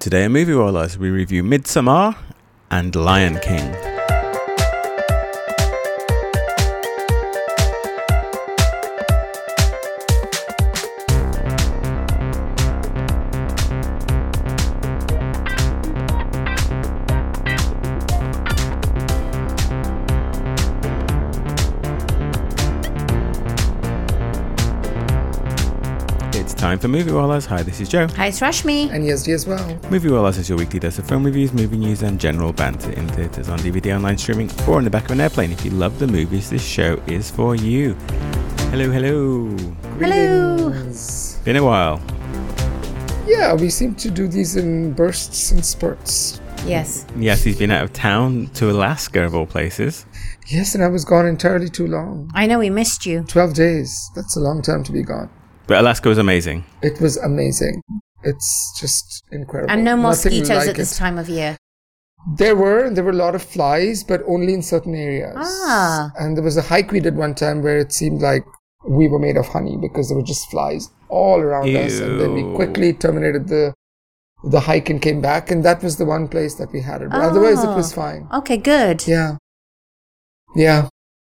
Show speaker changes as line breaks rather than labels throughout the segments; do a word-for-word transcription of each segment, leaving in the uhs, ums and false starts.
Today on Movie Wallahs, we review Midsommar and Lion King. Time for Movie Wallahs. Hi, this is Joe.
Hi, it's Rashmi.
And Yazdi as well.
Movie Wallahs is your weekly dose of film reviews, movie news, and general banter in theatres, on D V D, online streaming, or in the back of an airplane. If you love the movies, this show is for you. Hello, hello.
Hello.
Greetings.
Been a while.
Yeah, we seem to do these in bursts and spurts.
Yes.
Yes, he's been out of town to Alaska, of all places.
Yes, and I was gone entirely too long.
I know, we missed you.
twelve days. That's a long time to be gone.
But Alaska was amazing.
It was amazing. It's just incredible.
And no
Nothing
mosquitoes
like
at this
it.
time of year.
There were, and there were a lot of flies, but only in certain areas.
Ah.
And there was a hike we did one time where it seemed like we were made of honey because there were just flies all around
Ew.
us. And then we quickly terminated the the hike and came back, and that was the one place that we had it. But
Oh.
otherwise, it was fine.
Okay, good.
Yeah. Yeah.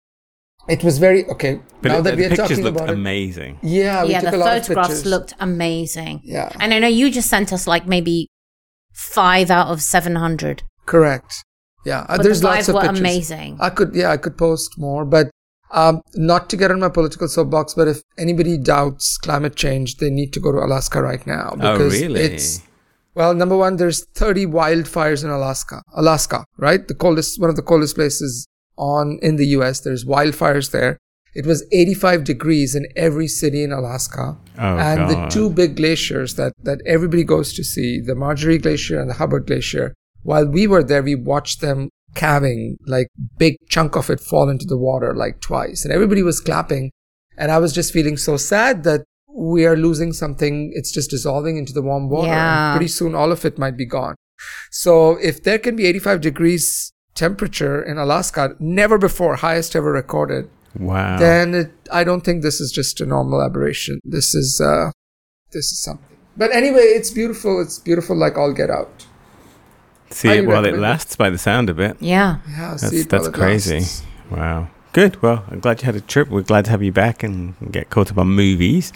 It was very, okay,
But
now
it,
that
the
we are
pictures
talking
looked
about it.
amazing.
Yeah, we
Yeah,
took
the
a lot of
photographs
pictures.
looked amazing.
Yeah,
And I know you just sent us like maybe five out of seven hundred.
correct. Yeah, uh,
But
there's
the
lots
five
of
were
pictures.
amazing.
I could, yeah, I could post more, but um, not to get on my political soapbox, but if anybody doubts climate change, they need to go to Alaska right now.
Oh,
Because
really?
It's, well, number one, there's thirty wildfires in Alaska. Alaska, right? The coldest, one of the coldest places on in the U S. There's wildfires there. It was eighty-five degrees in every city in Alaska.
Oh,
and
God.
the two big glaciers that, that everybody goes to see, the Marjorie Glacier and the Hubbard Glacier, while we were there, we watched them calving, like big chunk of it fall into the water like twice. And everybody was clapping. And I was just feeling so sad that we are losing something. It's just dissolving into the warm water.
Yeah.
And pretty soon all of it might be gone. So if there can be eighty-five degrees temperature in Alaska, never before, highest ever recorded,
Wow.
then it, I don't think this is just a normal aberration. This is uh, this is something. But anyway, it's beautiful. It's beautiful like all get out.
See
highly
it while it
recommend it.
lasts by the sound of it.
Yeah.
Yeah,
That's,
see it
that's
while it
crazy.
lasts.
Wow. Good. Well, I'm glad you had a trip. We're glad to have you back and get caught up on movies.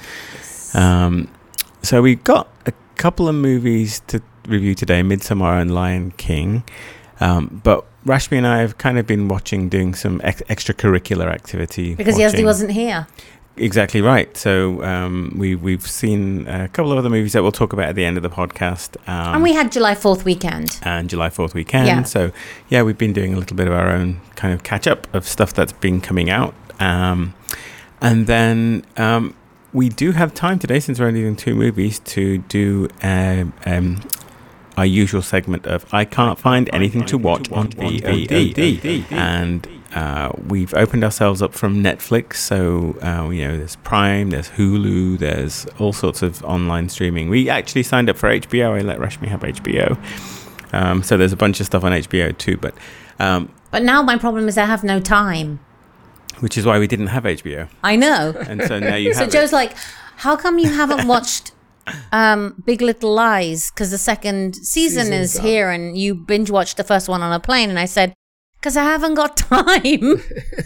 Um, so we've got a couple of movies to review today, Midsommar and Lion King. Um, but Rashmi and I have kind of been watching, doing some ex- extracurricular activity.
Because
watching.
Yazdi wasn't here.
Exactly right. So um, we, we've seen a couple of other movies that we'll talk about at the end of the podcast. Um,
And we had July fourth weekend.
and July fourth weekend.
Yeah.
So, yeah, we've been doing a little bit of our own kind of catch up of stuff that's been coming out. Um, and then um, we do have time today, since we're only doing two movies, to do uh, um, our usual segment of I Can't Find Anything to Watch on V O D. And uh, we've opened ourselves up from Netflix. So, uh, you know, there's Prime, there's Hulu, there's all sorts of online streaming. We actually signed up for H B O. I let Rashmi have H B O. Um, so there's a bunch of stuff on H B O too. But um,
But now my problem is I have no time.
which is why we didn't have H B O.
I know.
And so now you
So
have
Joe's
it.
like, how come you haven't watched um, Big Little Lies? Because the second season
Season's
is
out.
here and you binge watched the first one on a plane. And I said, because I haven't got time.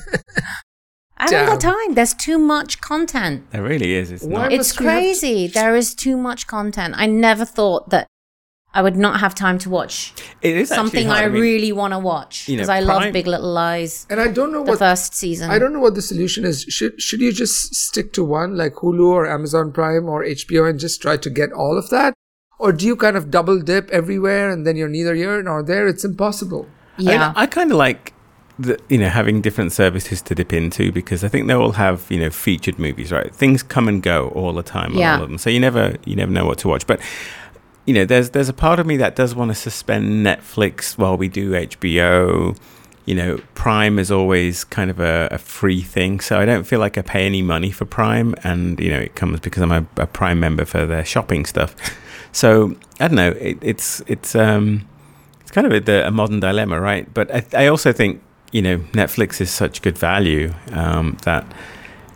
I haven't got
Damn.
time. There's too much content.
There really is. It's
Why
not.
must
It's
we have to-
crazy. There is too much content. I never thought that I would not have time to watch
It is actually
something
hard.
I,
I mean,
really want to watch.
you know,
Because I love
Prime-
Big Little Lies,
And I don't know
the
what
first season.
I don't know what the solution is. Should should you just stick to one like Hulu or Amazon Prime or H B O and just try to get all of that? Or do you kind of double dip everywhere and then you're neither here nor there? It's impossible.
I, mean,
Yeah.
I kind of like the, you know, having different services to dip into, because I think they all have, you know, featured movies, right? Things come and go all the time on
Yeah.
all of them, so you never you never know what to watch. But you know, there's there's a part of me that does want to suspend Netflix while we do H B O. You know, Prime is always kind of a, a free thing, so I don't feel like I pay any money for Prime, and you know, it comes because I'm a, a Prime member for their shopping stuff. So I don't know. It, it's it's um it's kind of a, a modern dilemma, right? But I, I also think, you know, Netflix is such good value um, that,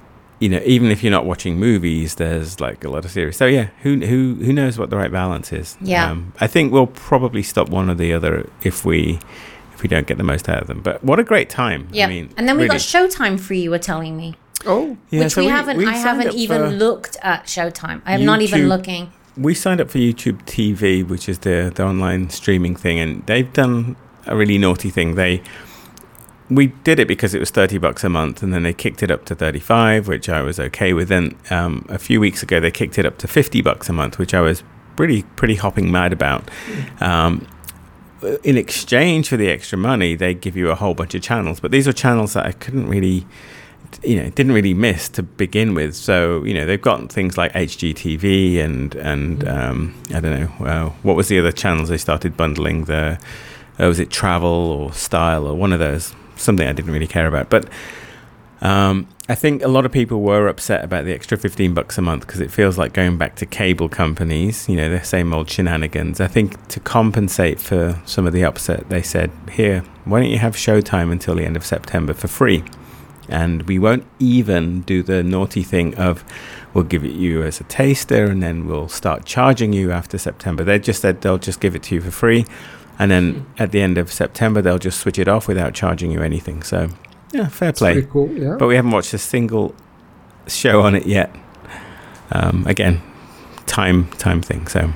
you know, even if you're not watching movies, there's like a lot of series. So yeah, who who who knows what the right balance is?
Yeah.
Um, I think we'll probably stop one or the other if we if we don't get the most out of them. But what a great time!
Yeah.
I mean,
and then we
really.
got Showtime free. You were telling me,
Oh,
Yeah,
which
so
we, haven't.
we
I
signed
haven't
up
even
for-
looked at Showtime. I am not even
YouTube-
looking.
We signed up for YouTube T V, which is the the online streaming thing, and they've done a really naughty thing. They we did it because it was thirty bucks a month, and then they kicked it up to thirty-five, which I was okay with. Then um, a few weeks ago, they kicked it up to fifty bucks a month, which I was pretty pretty hopping mad about. Um, in exchange for the extra money, they give you a whole bunch of channels, but these are channels that I couldn't really, you know, didn't really miss to begin with. So, you know, they've got things like H G T V and and um, I don't know, uh, what was the other channels they started bundling? The uh, was it Travel or Style or one of those? Something I didn't really care about, but um, I think a lot of people were upset about the extra fifteen bucks a month because it feels like going back to cable companies, you know, the same old shenanigans. I think to compensate for some of the upset, they said, here, why don't you have Showtime until the end of September for free? And we won't even do the naughty thing of we'll give it you as a taster and then we'll start charging you after September. They just said they'll just give it to you for free. And then at the end of September, they'll just switch it off without charging you anything. So, yeah, fair play.
pretty cool. Yeah.
But we haven't watched a single show on it yet. Um, again, time time thing. So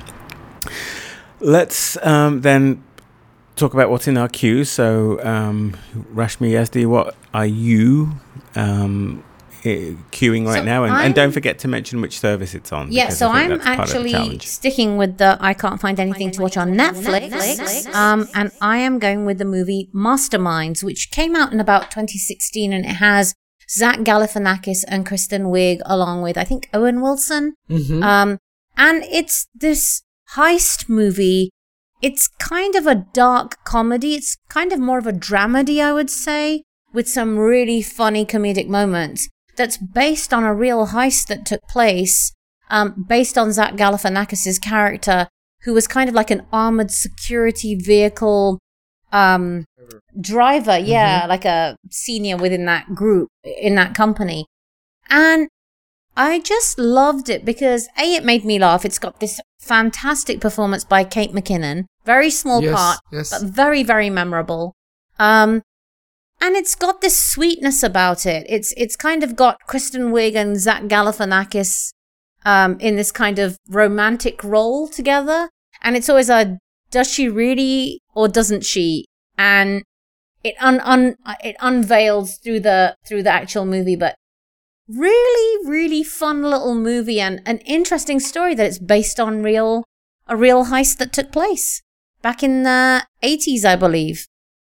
let's um, then talk about what's in our queues. So, um, Rashmi Yazdi, what are you um, eh, queuing right
So
now? And,
I'm-
and don't forget to mention which service it's on.
Yeah,
because
so
I think
I'm
that's part of the
actually
challenge.
sticking with the I can't find anything to watch on Netflix. Um, and I am going with the movie Masterminds, which came out in about twenty sixteen, and it has Zach Galifianakis and Kristen Wiig along with I think Owen Wilson.
Mhm.
Um, and it's this heist movie. It's kind of a dark comedy. It's kind of more of a dramedy, I would say, with some really funny comedic moments. That's based on a real heist that took place, um, based on Zach Galifianakis' character, who was kind of like an armored security vehicle um, driver. Yeah, like a senior within that group, in that company. And I just loved it because, A, it made me laugh. It's got this fantastic performance by Kate McKinnon. Very small
Yes,
part,
yes.
but very, very memorable. Um, and it's got this sweetness about it. It's it's kind of got Kristen Wiig and Zach Galifianakis um, in this kind of romantic role together. And it's always a, does she really or doesn't she? And it un, un it unveils through the through the actual movie, but really, really fun little movie and an interesting story that it's based on real a real heist that took place back in the eighties, I believe.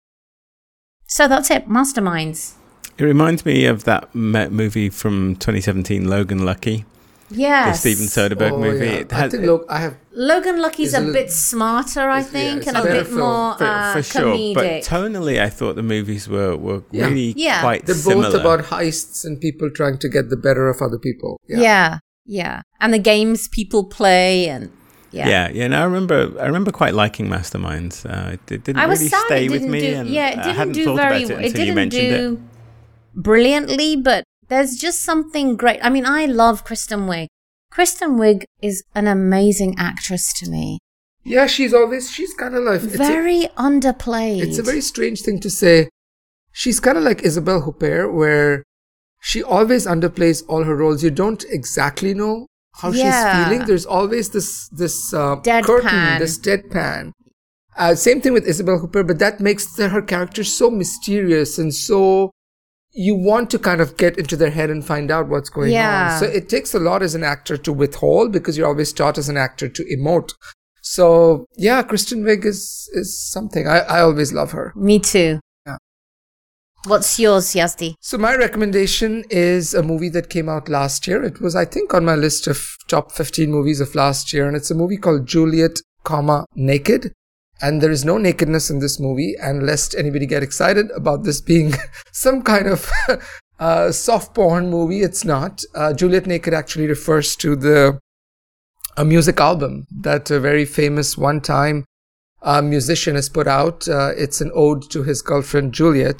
So that's it, Masterminds.
It reminds me of that me- movie from twenty seventeen, Logan Lucky, the
Yes.
Steven Soderbergh
Oh,
movie.
yeah.
It
I
has,
think, look, I have.
Logan Lucky's
It's
a
a-
bit smarter, I
it's- yeah,
think,
it's
and
a
a
better
bit
film.
more
for,
uh,
for sure, but
comedic.
tonally, I thought the movies were, were
Yeah.
really
Yeah.
quite
They're
similar.
both about heists and people trying to get the better of other people.
yeah.
Yeah.
yeah, And the games people play and yeah.
Yeah, yeah. And I remember, I remember quite liking Masterminds. Uh, it, it didn't
I was
really
sad
stay
it
with
didn't
me,
do.
and
Yeah, it
I
didn't
hadn't
do
thought
very.
about it
It
until you
didn't
mentioned
do
it.
brilliantly, but there's just something great. I mean, I love Kristen Wiig. Kristen Wiig is an amazing actress to me.
Yeah, she's always, she's kind of like. It's a,
Very underplayed.
it's a very strange thing to say. She's kind of like Isabelle Huppert, where she always underplays all her roles. You don't exactly know how
Yeah.
she's feeling. There's always this this uh,
Deadpan.
curtain, this deadpan. Uh, same thing with Isabelle Huppert, but that makes the, her character so mysterious and so you want to kind of get into their head and find out what's going
Yeah.
on. So it takes a lot as an actor to withhold because you're always taught as an actor to emote. So yeah, Kristen Wiig is is something. I, I always love her.
Me too.
Yeah.
What's yours, Yazdi?
So my recommendation is a movie that came out last year. It was, I think, on my list of top fifteen movies of last year, and it's a movie called Juliet, comma, Naked. And there is no nakedness in this movie, and lest anybody get excited about this being some kind of uh, soft porn movie, it's not. Uh, Juliet Naked actually refers to the a music album that a very famous one-time uh, musician has put out. Uh, it's an ode to his girlfriend Juliet.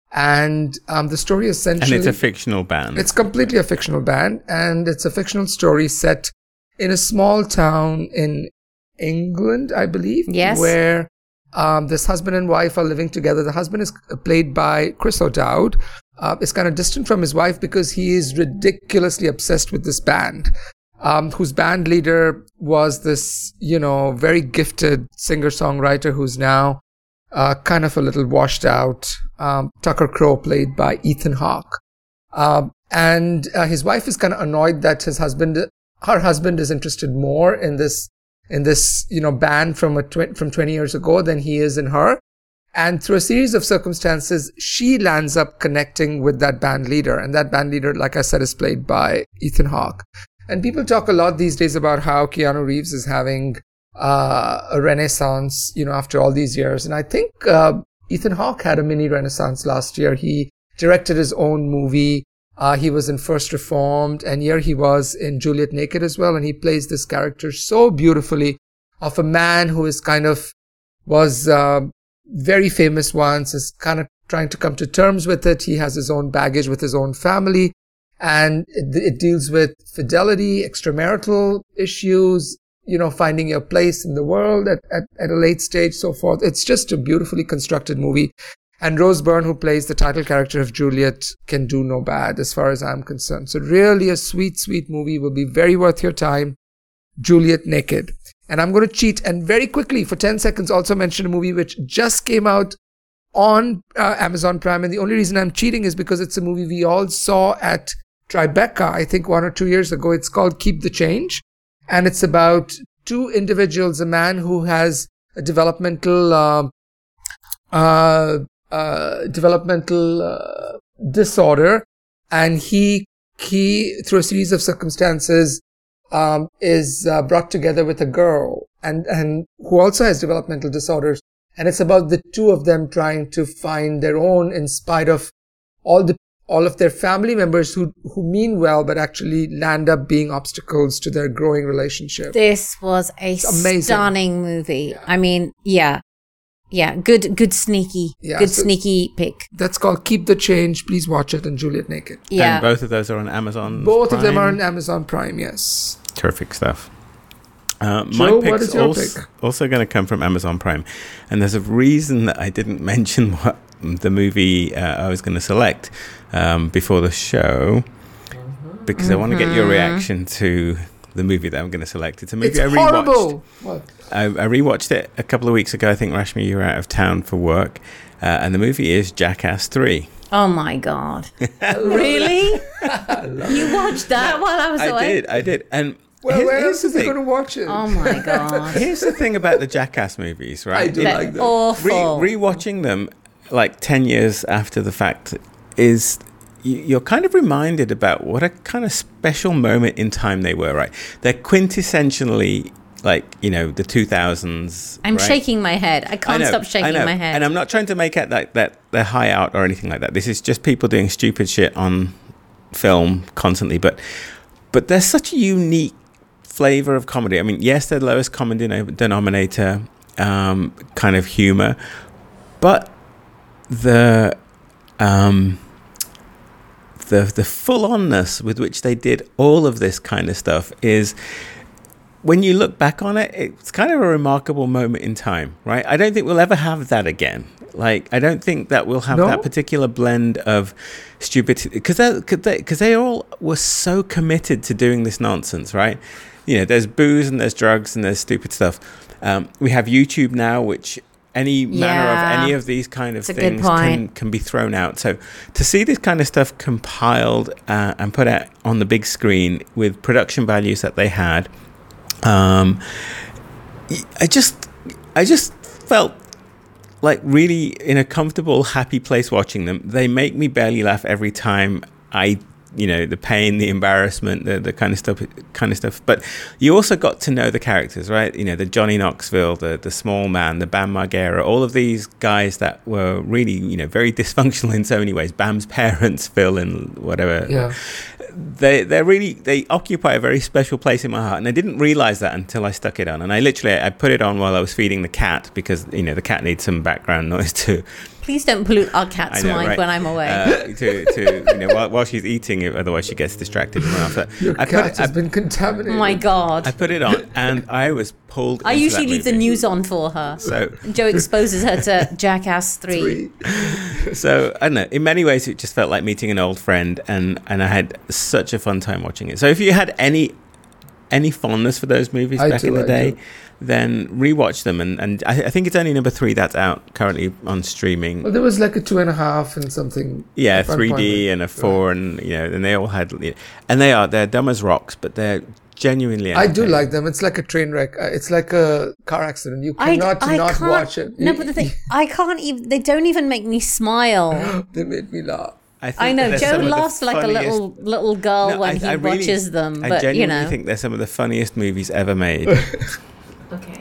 And um, the story essentially...
And it's a fictional band.
It's completely a fictional band. And it's a fictional story set in a small town in England, I believe.
Yes.
Where um, this husband and wife are living together. The husband is played by Chris O'Dowd. Uh, is kind of distant from his wife because he is ridiculously obsessed with this band, um, whose band leader was this, you know, very gifted singer-songwriter who's now uh, kind of a little washed out, um, Tucker Crowe, played by Ethan Hawke. Um, and uh, his wife is kind of annoyed that his husband, her husband is interested more in this, in this, you know, band from a tw- from twenty years ago than he is in her. And through a series of circumstances, she lands up connecting with that band leader. And that band leader, like I said, is played by Ethan Hawke. And people talk a lot these days about how Keanu Reeves is having uh, a renaissance, you know, after all these years. And I think uh, Ethan Hawke had a mini renaissance last year. He directed his own movie. Uh, he was in First Reformed. And here he was in Juliet Naked as well. And he plays this character so beautifully of a man who is kind of was... Uh, very famous once, is kind of trying to come to terms with it. He has his own baggage with his own family, and it, it deals with fidelity, extramarital issues, you know, finding your place in the world at, at, at a late stage, so forth. It's just a beautifully constructed movie. And Rose Byrne, who plays the title character of Juliet, can do no bad as far as I'm concerned. So really a sweet, sweet movie, will be very worth your time. Juliet Naked. And I'm going to cheat and very quickly, for ten seconds, also mention a movie which just came out on uh, Amazon Prime. And the only reason I'm cheating is because it's a movie we all saw at Tribeca, I think one or two years ago. It's called Keep the Change. And it's about two individuals, a man who has a developmental, uh, uh, uh, developmental uh, disorder. And he, he, through a series of circumstances, Um, is uh, brought together with a girl and, and who also has developmental disorders. And it's about the two of them trying to find their own in spite of all the, all of their family members who, who mean well, but actually land up being obstacles to their growing relationship.
This was a stunning movie.
Yeah.
I mean, yeah. Yeah, good, good sneaky,
Yeah,
good
so
sneaky pick.
That's called Keep the Change. Please watch it, and Juliet Naked.
Yeah.
And both of those are on Amazon
Both
Prime.
of them are on Amazon Prime, yes.
Terrific stuff. Uh,
Joe,
my
what
pick's
is your
also,
pick?
also going to come from Amazon Prime. And there's a reason that I didn't mention what the movie uh, I was going to select um, before the show, because mm-hmm. I want to get your reaction to the movie that I'm going to select. It's a movie
it's
I rewatched.
Horrible. What?
I, I rewatched it a couple of weeks ago. I think, Rashmi, you were out of town for work. Uh, and the movie is Jackass three.
Oh, my God. Really? You watched that while I was
I
away?
did. I did. And
Well,
here's,
where
here's
else
the
is he
thing.
going to watch it?
Oh, my God.
Here's the thing about the Jackass movies, right?
I do
They're
like them.
awful.
Re- rewatching them like ten years after the fact is y- you're kind of reminded about what a kind of special moment in time they were, right? They're quintessentially like, you know, the two thousands.
I'm
right?
shaking my head. I can't
I know,
stop
I
shaking
know.
my head.
And I'm not trying to make it that, that they're high out or anything like that. This is just people doing stupid shit on film constantly. But but there's such a unique flavor of comedy. I mean, yes, they're lowest common denom- denominator um, kind of humor, but the um, the the full-onness with which they did all of this kind of stuff is, when you look back on it, it's kind of a remarkable moment in time, right? I don't think we'll ever have that again. Like, I don't think that we'll have
No?
that particular blend of stupidity, because they, because they all were so committed to doing this nonsense, right? You know, there's booze and there's drugs and there's stupid stuff. Um, we have YouTube now, which any manner
Yeah.
of any of these kind of
That's a good
things can,
point.
can be thrown out. So to see this kind of stuff compiled uh, and put out on the big screen with production values that they had, um, I just, I just felt like really in a comfortable, happy place watching them. They make me barely laugh every time I, you know, the pain, the embarrassment, the the kind of stuff, kind of stuff. But you also got to know the characters, right? You know, the Johnny Knoxville, the the small man, the Bam Margera, all of these guys that were really, you know, very dysfunctional in so many ways. Bam's parents, Phil and whatever.
Yeah.
They they're really they occupy a very special place in my heart, and I didn't realize that until I stuck it on. And I literally I put it on while I was feeding the cat, because, you know, the cat needs some background noise to
Please don't pollute our cat's
I know,
mind
right?
when I'm away.
Uh, to, to you know, while, while she's eating it, otherwise she gets distracted. And after.
Your
I
cat
put it,
has
I,
been contaminated.
Oh my God.
I put it on, and I was pulled.
I
into
usually
that
leave the
movie.
news on for her.
So,
Joe exposes her to Jackass three.
Three.
so I don't know. In many ways, it just felt like meeting an old friend, and, and I had such a fun time watching it. So, if you had any any fondness for those movies
I
back
do,
in the
I
day,
do.
then rewatch them. And, and I, I think it's only number three that's out currently on streaming.
Well, there was like a two and a half and something.
Yeah,
at one
three
point.
D and a four, and you know, and they all had, and they are they're dumb as rocks, but they're genuinely.
I do
entertaining.
like them. It's like a train wreck. Uh, It's like a car accident. You
I,
cannot
I
not
can't,
watch it.
No,
You-
but the thing, I can't even, they don't even make me smile.
They made me laugh.
I, think
I know,
they're
Joe
some of the
laughs like a
funniest-
little little girl
No,
when
I-
he
I really-
watches them,
I
but you
genuinely
know.
think they're some of the funniest movies ever made.
Okay.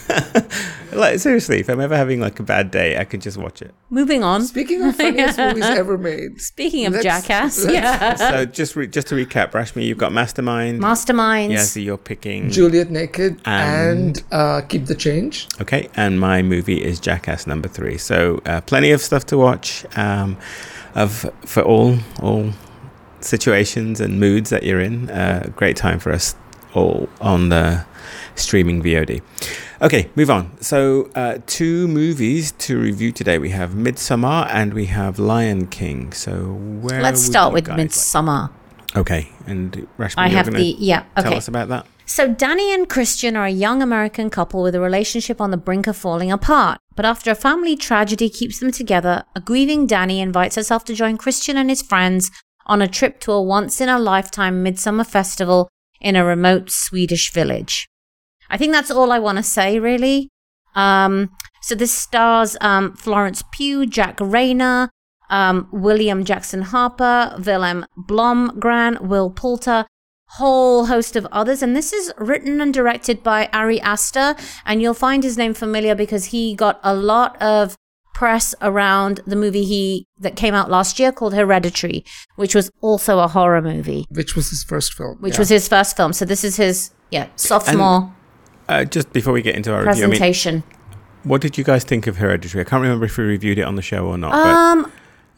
Like seriously, if I'm ever having like a bad day, I could just watch it.
Moving on.
Speaking of funniest movies ever made.
Speaking of
let's-
Jackass,
let's-
yeah.
So just re- just to recap, Rashmi, you've got Mastermind.
Masterminds.
Yeah, so you're picking.
Juliet Naked
And-
and, uh, Keep the Change.
Okay, and my movie is Jackass number three. So uh, plenty of stuff to watch, um, of for all all situations and moods that you're in. Uh, great time for us all on the streaming V O D. Okay, move on. So uh, two movies to review today. We have Midsommar and we have Lion King. So where
Let's
would
start
you
with
guys like-
Midsummer.
Okay, and Rashmi,
I
you're
have
gonna
the, yeah,
tell
okay.
us about that.
So Danny and Christian are a young American couple with a relationship on the brink of falling apart. But after a family tragedy keeps them together, a grieving Danny invites herself to join Christian and his friends on a trip to a once-in-a-lifetime midsummer festival in a remote Swedish village. I think that's all I want to say, really. Um, so this stars um, Florence Pugh, Jack Rayner, um, William Jackson Harper, Willem Blomgren, Will Poulter, whole host of others. And this is written and directed by Ari Aster. And you'll find his name familiar because he got a lot of press around the movie he that came out last year called Hereditary, which was also a horror movie,
Which was his first film.
which
yeah.
was his first film. So this is his yeah sophomore
Uh, just before we get into our review, I mean,
presentation.
what did you guys think of Hereditary? I can't remember if we reviewed it on the show or not. but
Um,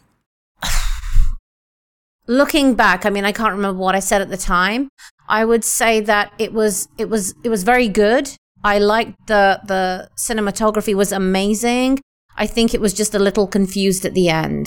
looking back, I mean, I can't remember what I said at the time. I would say that it was it was it was very good. I liked the the cinematography was amazing. I think it was just a little confused at the end.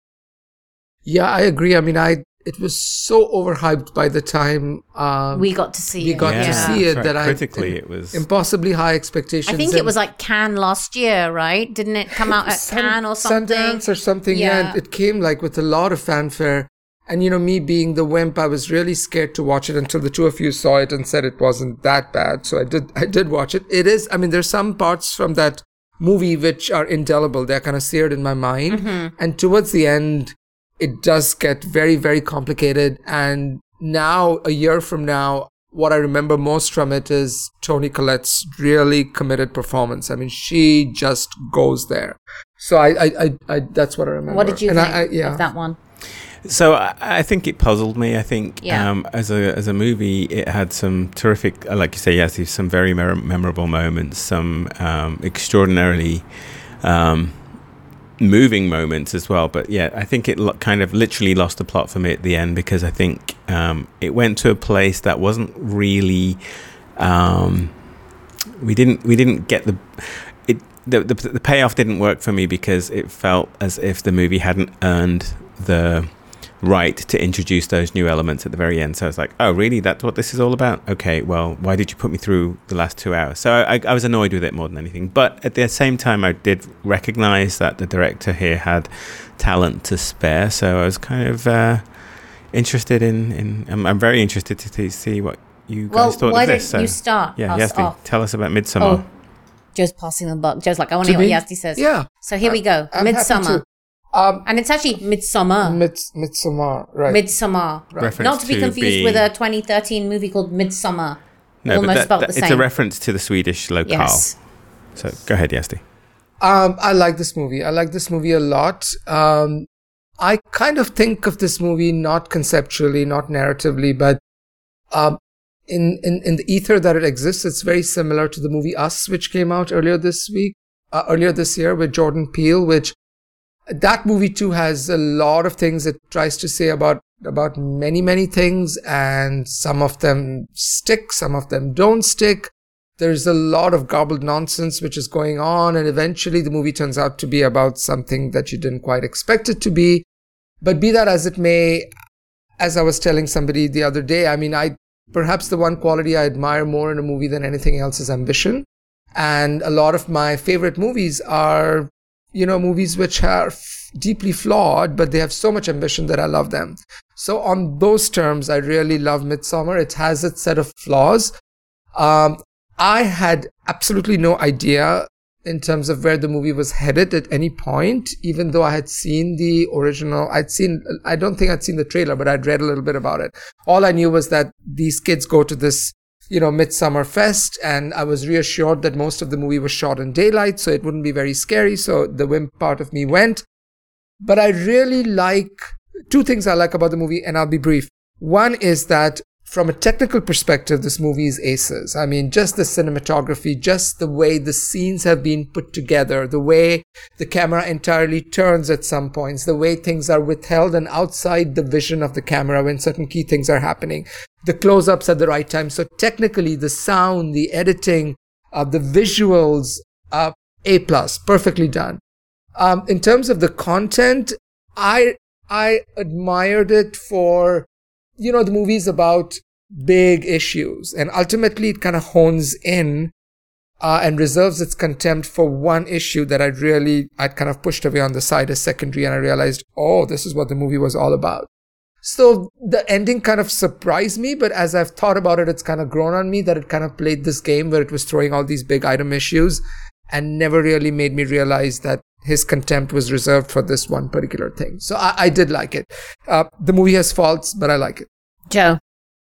Yeah, I agree. I mean, I it was so overhyped by the time um,
We got to see
we
it.
got
yeah.
to see it
Right,
that
critically
I
it was
impossibly high expectations.
I think it
and
was like Cannes last year, right? Didn't it come out at
Sun-
Cannes or something?
Sundance or something. Yeah.
Yeah.
and it came like with a lot of fanfare. And you know, me being the wimp, I was really scared to watch it until the two of you saw it and said it wasn't that bad. So I did, I did watch it. It is. I mean, there's some parts from that movie which are indelible. They're kind of seared in my mind.
Mm-hmm.
And towards the end, it does get very, very complicated. And now, a year from now, what I remember most from it is Toni Collette's really committed performance. I mean, she just goes there. So I, I, I, I that's what I remember.
What did you
and
think
I, I, yeah.
of that one?
So I, I think it puzzled me. I think
Yeah.
um, as a as a movie, it had some terrific, uh, like you say, yes, some very mer- memorable moments, some um, extraordinarily um, moving moments as well. But yeah, I think it lo- kind of literally lost the plot for me at the end because I think um, it went to a place that wasn't really. Um, we didn't we didn't get the it the, the the payoff didn't work for me because it felt as if the movie hadn't earned the right to introduce those new elements at the very end. So I was like, oh really, that's what this is all about? Okay, well, why did you put me through the last two hours? So I, I was annoyed with it more than anything, but at the same time I did recognize that the director here had talent to spare, so I was kind of uh, interested in, in I'm, I'm very interested to, to see what you guys
Well,
thought
why
of
don't
this. So,
you start
yeah,
us
Yasti,
off?
tell us about Midsommar.
Oh, Joe's passing the buck. Joe's like, I want to
To
hear
me?
what Yasti says.
Yeah.
So here we go.
I'm happy
Midsummer.
to. Um,
And it's actually Midsummer.
Mids, Midsommar, right.
Midsummer.
Reference
Not to be confused
being-
with a twenty thirteen movie called Midsummer.
No,
Almost
but that,
spelt
that-
the
it's
same.
a reference to the Swedish locale.
Yes.
So go ahead, Yasti.
Um, I like this movie. I like this movie a lot. Um, I kind of think of this movie not conceptually, not narratively, but um, in, in, in the ether that it exists, it's very similar to the movie Us, which came out earlier this week, uh, earlier this year with Jordan Peele, which that movie too has a lot of things it tries to say about about many, many things, and some of them stick, some of them don't stick. There's a lot of garbled nonsense which is going on, and eventually the movie turns out to be about something that you didn't quite expect it to be. But be that as it may, as I was telling somebody the other day, I mean, I perhaps the one quality I admire more in a movie than anything else is ambition. And a lot of my favorite movies are, you know, movies which are f- deeply flawed, but they have so much ambition that I love them. So on those terms, I really love Midsommar. It has its set of flaws. Um, I had absolutely no idea in terms of where the movie was headed at any point, even though I had seen the original. I'd seen, I don't think I'd seen the trailer, but I'd read a little bit about it. All I knew was that these kids go to this, you know, Midsummer Fest, and I was reassured that most of the movie was shot in daylight, so it wouldn't be very scary. So the wimp part of me went. But I really like two things I like about the movie, and I'll be brief. One is that from a technical perspective, this movie is aces. I mean, just the cinematography, just the way the scenes have been put together, the way the camera entirely turns at some points, the way things are withheld and outside the vision of the camera when certain key things are happening, the close-ups at the right time. So technically, the sound, the editing, uh, the visuals, uh, A plus, perfectly done. Um, in terms of the content, I I admired it for, you know, the movie's about big issues, and ultimately it kind of hones in uh, and reserves its contempt for one issue that I'd really, I'd kind of pushed away on the side as secondary, and I realized, oh, this is what the movie was all about. So the ending kind of surprised me, but as I've thought about it, it's kind of grown on me that it kind of played this game where it was throwing all these big item issues and never really made me realize that his contempt was reserved for this one particular thing. So I, I did like it. Uh, the movie has faults, but I like it.
Joe.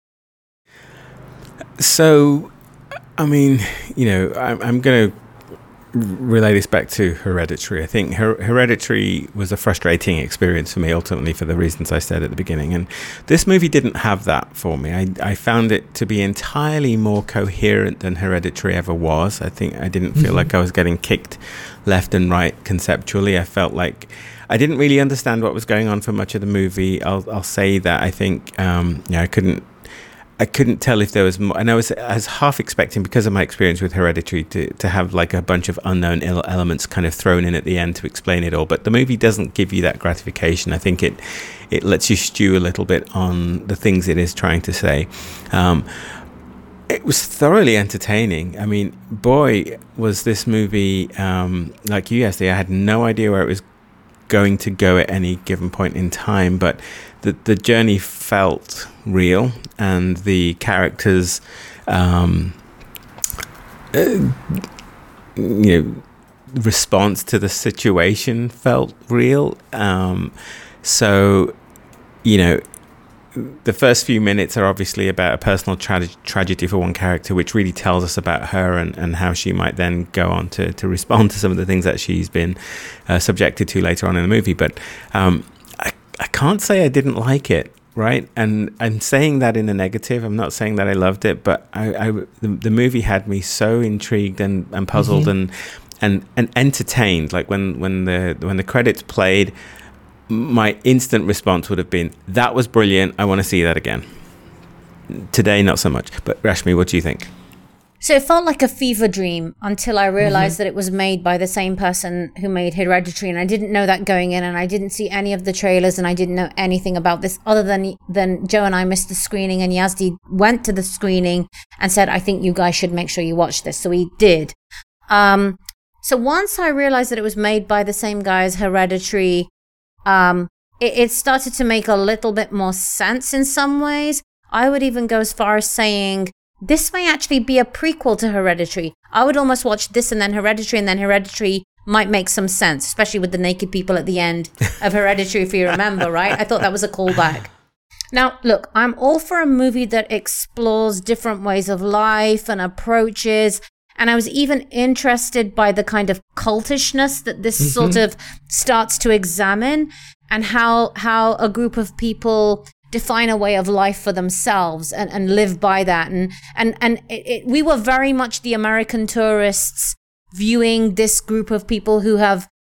So, I mean, you know, I'm, I'm going to relay this back to Hereditary. I think Her- Hereditary was a frustrating experience for me, ultimately, for the reasons I said at the beginning. And this movie didn't have that for me. I, I found it to be entirely more coherent than Hereditary ever was. I think I didn't feel mm-hmm. like I was getting kicked left and right conceptually. I felt like I didn't really understand what was going on for much of the movie. I'll I'll say that I think um, yeah, I couldn't I couldn't tell if there was more, and I was, I was half expecting, because of my experience with Hereditary, to, to have like a bunch of unknown elements kind of thrown in at the end to explain it all. But the movie doesn't give you that gratification. I think it it lets you stew a little bit on the things it is trying to say. Um, it was thoroughly entertaining. I mean, boy, was this movie, um, like you yesterday, I had no idea where it was going to go at any given point in time, but the the journey felt real, and the characters um uh, you know response to the situation felt real. Um so you know the first few minutes are obviously about a personal tra- tragedy for one character, which really tells us about her and, and how she might then go on to, to respond to some of the things that she's been uh, subjected to later on in the movie. But um, I, I can't say I didn't like it, right? And I'm saying that in a negative. I'm not saying that I loved it, but I, I the, the movie had me so intrigued and, and puzzled mm-hmm. and, and and entertained. Like when, when the when the credits played, my instant response would have been, that was brilliant, I want to see that again. Today, not so much. But Rashmi, what do you think?
So it felt like a fever dream until I realized mm-hmm. that it was made by the same person who made Hereditary, and I didn't know that going in, and I didn't see any of the trailers, and I didn't know anything about this other than than Joe and I missed the screening, and Yazdi went to the screening and said, I think you guys should make sure you watch this. So we did. Um, so once I realized that it was made by the same guy as Hereditary, Um, it, it started to make a little bit more sense in some ways. I would even go as far as saying this may actually be a prequel to Hereditary. I would almost watch this and then Hereditary, and then Hereditary might make some sense, especially with the naked people at the end of Hereditary, if you remember, right? I thought that was a callback. Now, look, I'm all for a movie that explores different ways of life and approaches. And I was even interested by the kind of cultishness that this mm-hmm. sort of starts to examine, and how how a group of people define a way of life for themselves and, and live by that. And and, and it, it, we were very much the American tourists viewing this group of people who have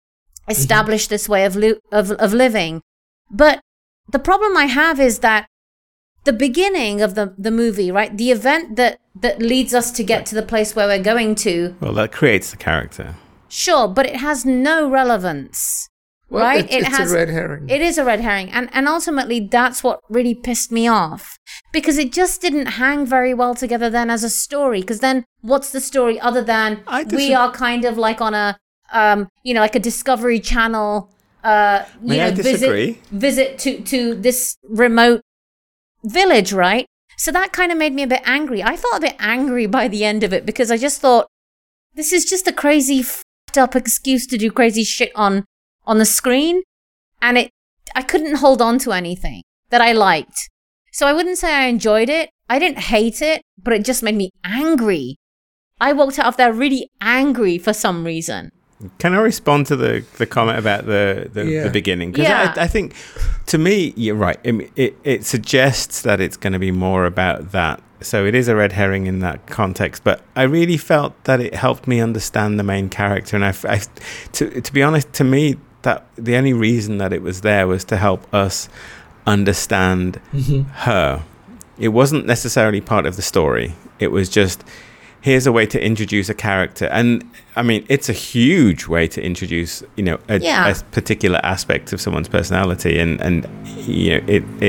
establish mm-hmm. this way of, li- of of living. But the problem I have is that the beginning of the, the movie, right? The event that, that leads us to get to the place where we're going to.
Well, that creates the character.
Sure, but it has no relevance.
Well,
right?
It's,
it
it's
has,
a red herring.
It is a red herring. And, and ultimately, that's what really pissed me off. Because it just didn't hang very well together then as a story. Because then what's the story other than we are kind of like on a, um, you know, like a Discovery Channel, uh, you
May
know,
I disagree?
visit, visit to, to this remote village, right? So that kind of made me a bit angry. I felt a bit angry by the end of it because I just thought, this is just a crazy, f***ed up excuse to do crazy shit on on the screen, and it I couldn't hold on to anything that I liked. So I wouldn't say I enjoyed it. I didn't hate it, but it just made me angry. I walked out of there really angry for some reason.
Can I respond to the, the comment about the, the,
yeah.
the beginning? Because
yeah.
I, I think, to me, you're right. It, it, it suggests that it's going to be more about that. So it is a red herring in that context. But I really felt that it helped me understand the main character. And I, I to, to be honest, to me, that the only reason that it was there was to help us understand mm-hmm. her. It wasn't necessarily part of the story. It was just, here's a way to introduce a character. And I mean, it's a huge way to introduce, you know, a,
yeah.
a particular aspect of someone's personality. And, and you know, it, it,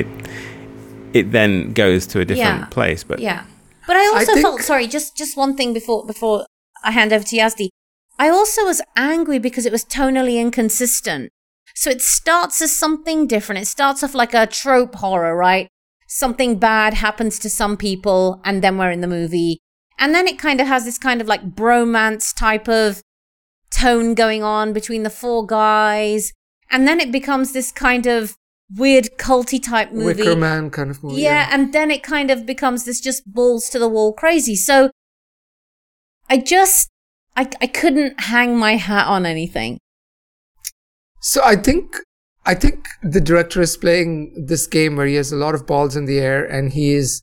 it then goes to a different
yeah.
place. But
yeah. But I also
I think-
felt, sorry, just, just one thing before, before I hand over to Yazdi. I also was angry because it was tonally inconsistent. So it starts as something different. It starts off like a trope horror, right? Something bad happens to some people and then we're in the movie. And then it kind of has this kind of like bromance type of tone going on between the four guys. And then it becomes this kind of weird culty type movie.
Wicker Man kind of movie.
Yeah,
Yeah,
and then it kind of becomes this just balls to the wall crazy. So I just, I, I couldn't hang my hat on anything.
So I think I think the director is playing this game where he has a lot of balls in the air and he is,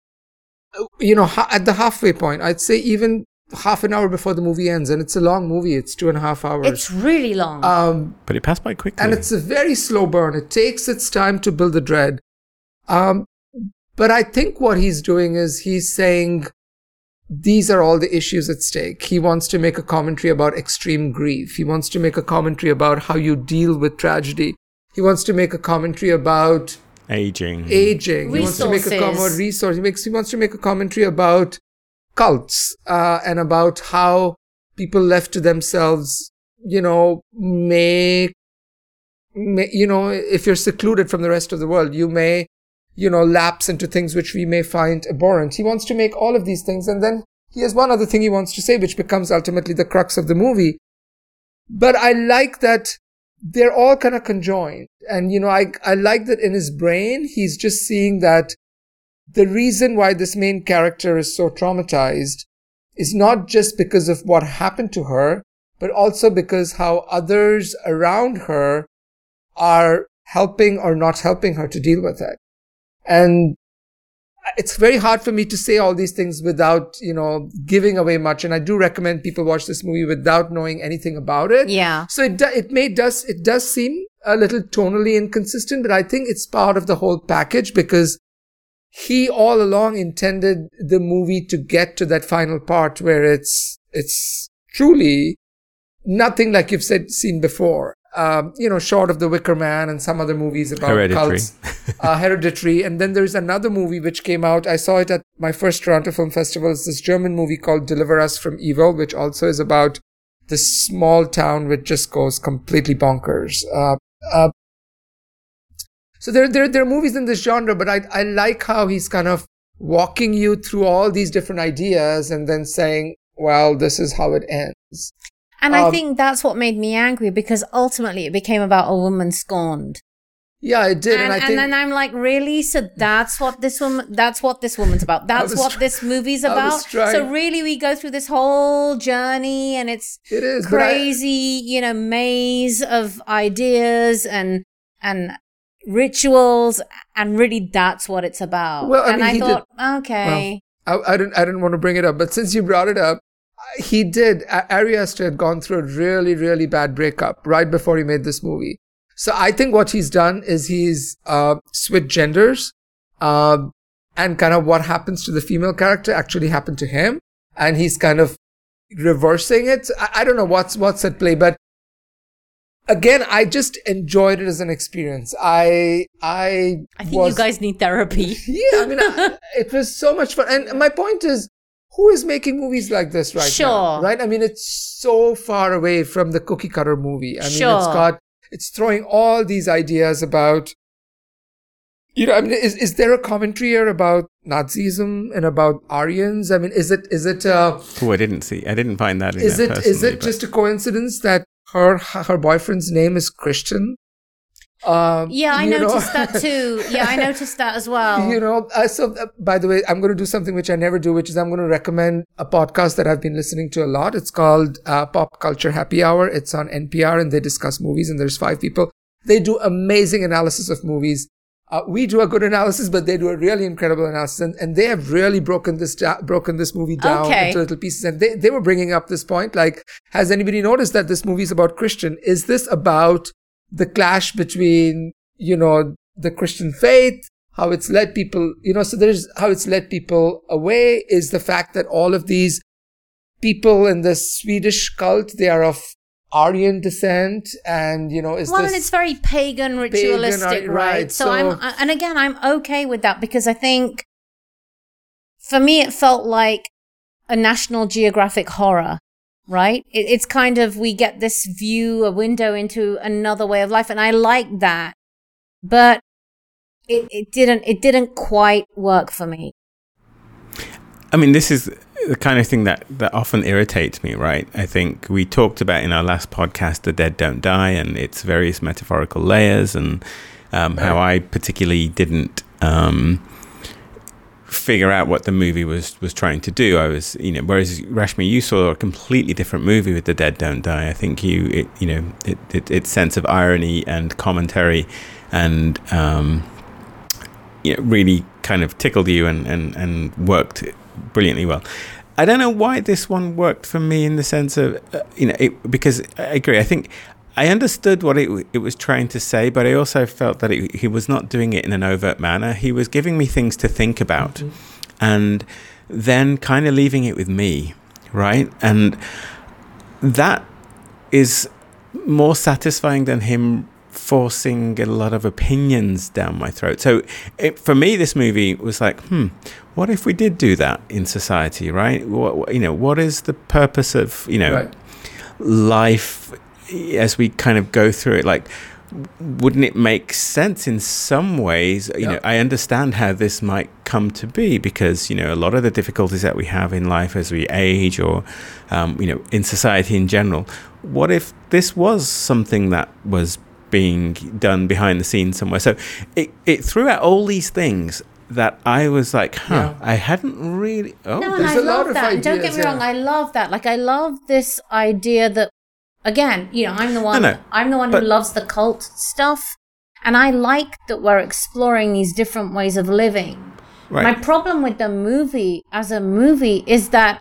you know, ha- at the halfway point, I'd say even half an hour before the movie ends, and it's a long movie, it's two and a half hours.
It's really long.
Um,
but it passed by quickly.
and it's a very slow burn. It takes its time to build the dread. Um, but I think what he's doing is he's saying, these are all the issues at stake. He wants to make a commentary about extreme grief. He wants to make a commentary about how you deal with tragedy. He wants to make a commentary about
aging.
Aging.
Resources.
He wants to make a comment resource. He makes. He wants to make a commentary about cults uh, and about how people left to themselves, you know, may, may, you know, if you're secluded from the rest of the world, you may, you know, lapse into things which we may find abhorrent. He wants to make all of these things. And then he has one other thing he wants to say, which becomes ultimately the crux of the movie. But I like that they're all kind of conjoined. And, you know, I, I like that in his brain, he's just seeing that the reason why this main character is so traumatized is not just because of what happened to her, but also because how others around her are helping or not helping her to deal with it. And it's very hard for me to say all these things without, you know, giving away much. And I do recommend people watch this movie without knowing anything about it.
Yeah.
So it do, it may does it does seem a little tonally inconsistent, but I think it's part of the whole package because he all along intended the movie to get to that final part where it's it's truly nothing like you've said seen before. Um, you know, short of The Wicker Man and some other movies about
Hereditary.
cults. uh, Hereditary. And then there's another movie which came out. I saw it at my first Toronto Film Festival. It's this German movie called Deliver Us from Evil, which also is about this small town which just goes completely bonkers. Uh, uh, so there, there, there are movies in this genre, but I, I like how he's kind of walking you through all these different ideas and then saying, well, this is how it ends.
And I
Um,
think that's what made me angry because ultimately it became about a woman scorned.
Yeah, it did.
And,
And, I
and
think
then I'm like, really? So that's what this woman, that's what this woman's about. That's
was
what
try-
this movie's
I was
about.
trying-
So really we go through this whole journey and it's
it is but I-
crazy, you know, maze of ideas and, and rituals. And really that's what it's about.
Well, I
and
mean,
I
he
thought, okay.
I, I didn't I didn't want to bring it up, but since you brought it up, he did. Ari Aster had gone through a really, really bad breakup right before he made this movie. So I think what he's done is he's uh, switched genders, uh, and kind of what happens to the female character actually happened to him, and he's kind of reversing it. I, I don't know what's what's at play, but again, I just enjoyed it as an experience. I I
I think
was,
you guys need therapy.
Yeah, I mean, I, it was so much fun. And my point is, who is making movies like this right
Sure.
now? Right? I mean, it's so far away from the cookie cutter movie. I mean,
Sure.
it's got, it's throwing all these ideas about, you know, I mean, is, is there a commentary here about Nazism and about Aryans? I mean, is it, is it, uh,
Oh, I didn't see. I didn't find that in
is
there
it, is
personally,
it
but-
just a coincidence that her, her boyfriend's name is Christian? Um,
Yeah, I
you know?
noticed that too. Yeah, I noticed that as well.
You know, uh, so uh, by the way, I'm going to do something which I never do, which is I'm going to recommend a podcast that I've been listening to a lot. It's called uh, Pop Culture Happy Hour. It's on N P R and they discuss movies, and there's five people. They do amazing analysis of movies. Uh, we do a good analysis, but they do a really incredible analysis, and, and they have really broken this da- broken this movie down
Okay.
into little pieces. And they, they were bringing up this point, like, has anybody noticed that this movie is about Christian? Is this about the clash between, you know, the Christian faith, how it's led people, you know, so there's how it's led people away is the fact that all of these people in the Swedish cult, they are of Aryan descent, and, you know, is
well,
this...
and it's very pagan, ritualistic,
Pagan,
right?
right,
So,
so-
I'm, I- and again, I'm okay with that because I think for me, it felt like a National Geographic horror, right? It, it's kind of, we get this view, a window into another way of life. And I like that, but it, it didn't, it didn't quite work for me.
I mean, this is the kind of thing that, that often irritates me, right? I think we talked about in our last podcast, The Dead Don't Die, and its various metaphorical layers, and um, how I particularly didn't um, figure out what the movie was, was trying to do. I was, you know, whereas Rashmi, you saw a completely different movie with The Dead Don't Die. I think you, it, you know, it, it, its sense of irony and commentary and, um, you know, really kind of tickled you and, and, and worked brilliantly well. I don't know why this one worked for me in the sense of, uh, you know, it, because I agree. I think I understood what it it was trying to say, but I also felt that it, he was not doing it in an overt manner. He was giving me things to think about, mm-hmm. and then kind of leaving it with me, right? And that is more satisfying than him forcing a lot of opinions down my throat. So it, for me, this movie was like, hmm, what if we did do that in society, right? What, you know, what is the purpose of, you know,
Right.
life as we kind of go through it? Like, wouldn't it make sense in some ways? You
Yeah.
know, I understand how this might come to be because, you know, a lot of the difficulties that we have in life as we age or, um, you know, in society in general. What if this was something that was being done behind the scenes somewhere? So it, it threw out all these things that I was like, huh,
Yeah.
I hadn't really... Oh,
No, and
there's
I
a lot
love
of
that. And don't get
ideas,
me wrong,
yeah.
I love that. Like, I love this idea that, again, you know, I'm the one.
No, no,
I'm the one
but-
who loves the cult stuff, and I like that we're exploring these different ways of living.
right.
My problem with the movie as a movie is that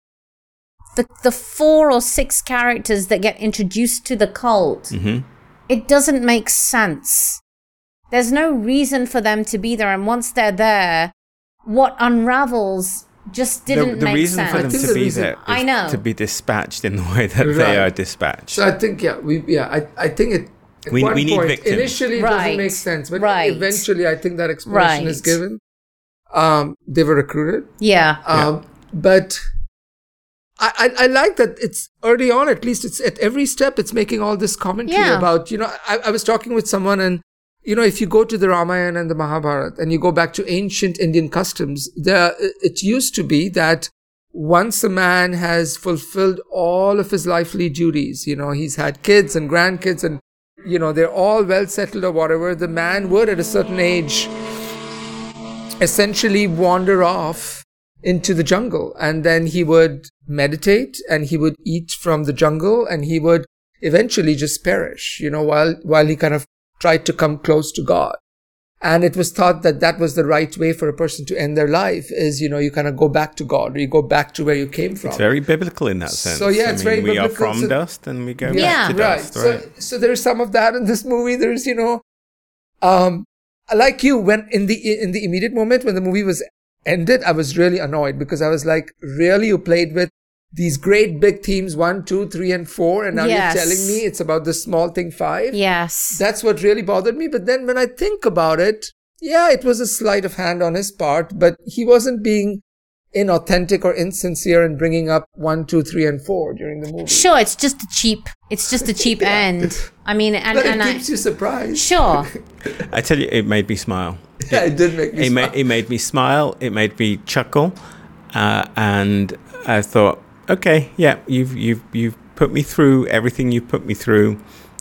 the the four or six characters that get introduced to the cult,
Mhm.
it doesn't make sense. There's no reason for them to be there, and once they're there, what unravels just
The,
didn't
the
make
reason
sense.
for
I
them
think
to
the
be
reason-
there is
I know.
to be dispatched in the way that
Right.
they are dispatched.
So I think, yeah, we, yeah, I, I think it, at
We-
one
we need
point,
victims.
initially it
Right.
doesn't make sense, but
Right.
eventually I think that explanation is
Right.
given. Um, they were recruited.
Yeah.
Um, But I, I, I like that it's early on, at least it's at every step, it's making all this commentary
Yeah.
about, you know, I, I was talking with someone and, you know, if you go to the Ramayana and the Mahabharata and you go back to ancient Indian customs, there, it used to be that once a man has fulfilled all of his lifely duties, you know, he's had kids and grandkids and, you know, they're all well settled or whatever, the man would at a certain age essentially wander off into the jungle, and then he would meditate and he would eat from the jungle and he would eventually just perish, you know, while while he kind of tried to come close to God. And it was thought that that was the right way for a person to end their life is, you know, you kind of go back to God or you go back to where you came from.
It's very biblical in that sense.
So yeah, it's
I mean,
very
we
biblical.
We are from
so,
dust and we go
yeah,
back to
right.
dust.
So,
Right.
so there's some of that in this movie. There's, you know, um, like you, when in the in the immediate moment when the movie was ended, I was really annoyed because I was like, really, you played with these great big themes, one, two, three, and four, and now
Yes.
you're telling me it's about this small thing, five?
Yes.
That's what really bothered me. But then when I think about it, yeah, it was a sleight of hand on his part, but he wasn't being inauthentic or insincere in bringing up one, two, three, and four during the movie.
Sure, it's just a cheap. It's just a cheap
Yeah.
end. I mean, and
But it
and I,
keeps you surprised.
sure.
I tell you, it made me smile.
Yeah, it did make me
It
smile.
made, it made me smile. It made me chuckle, uh, and I thought, okay, yeah, you've you've you've put me through everything you put me through,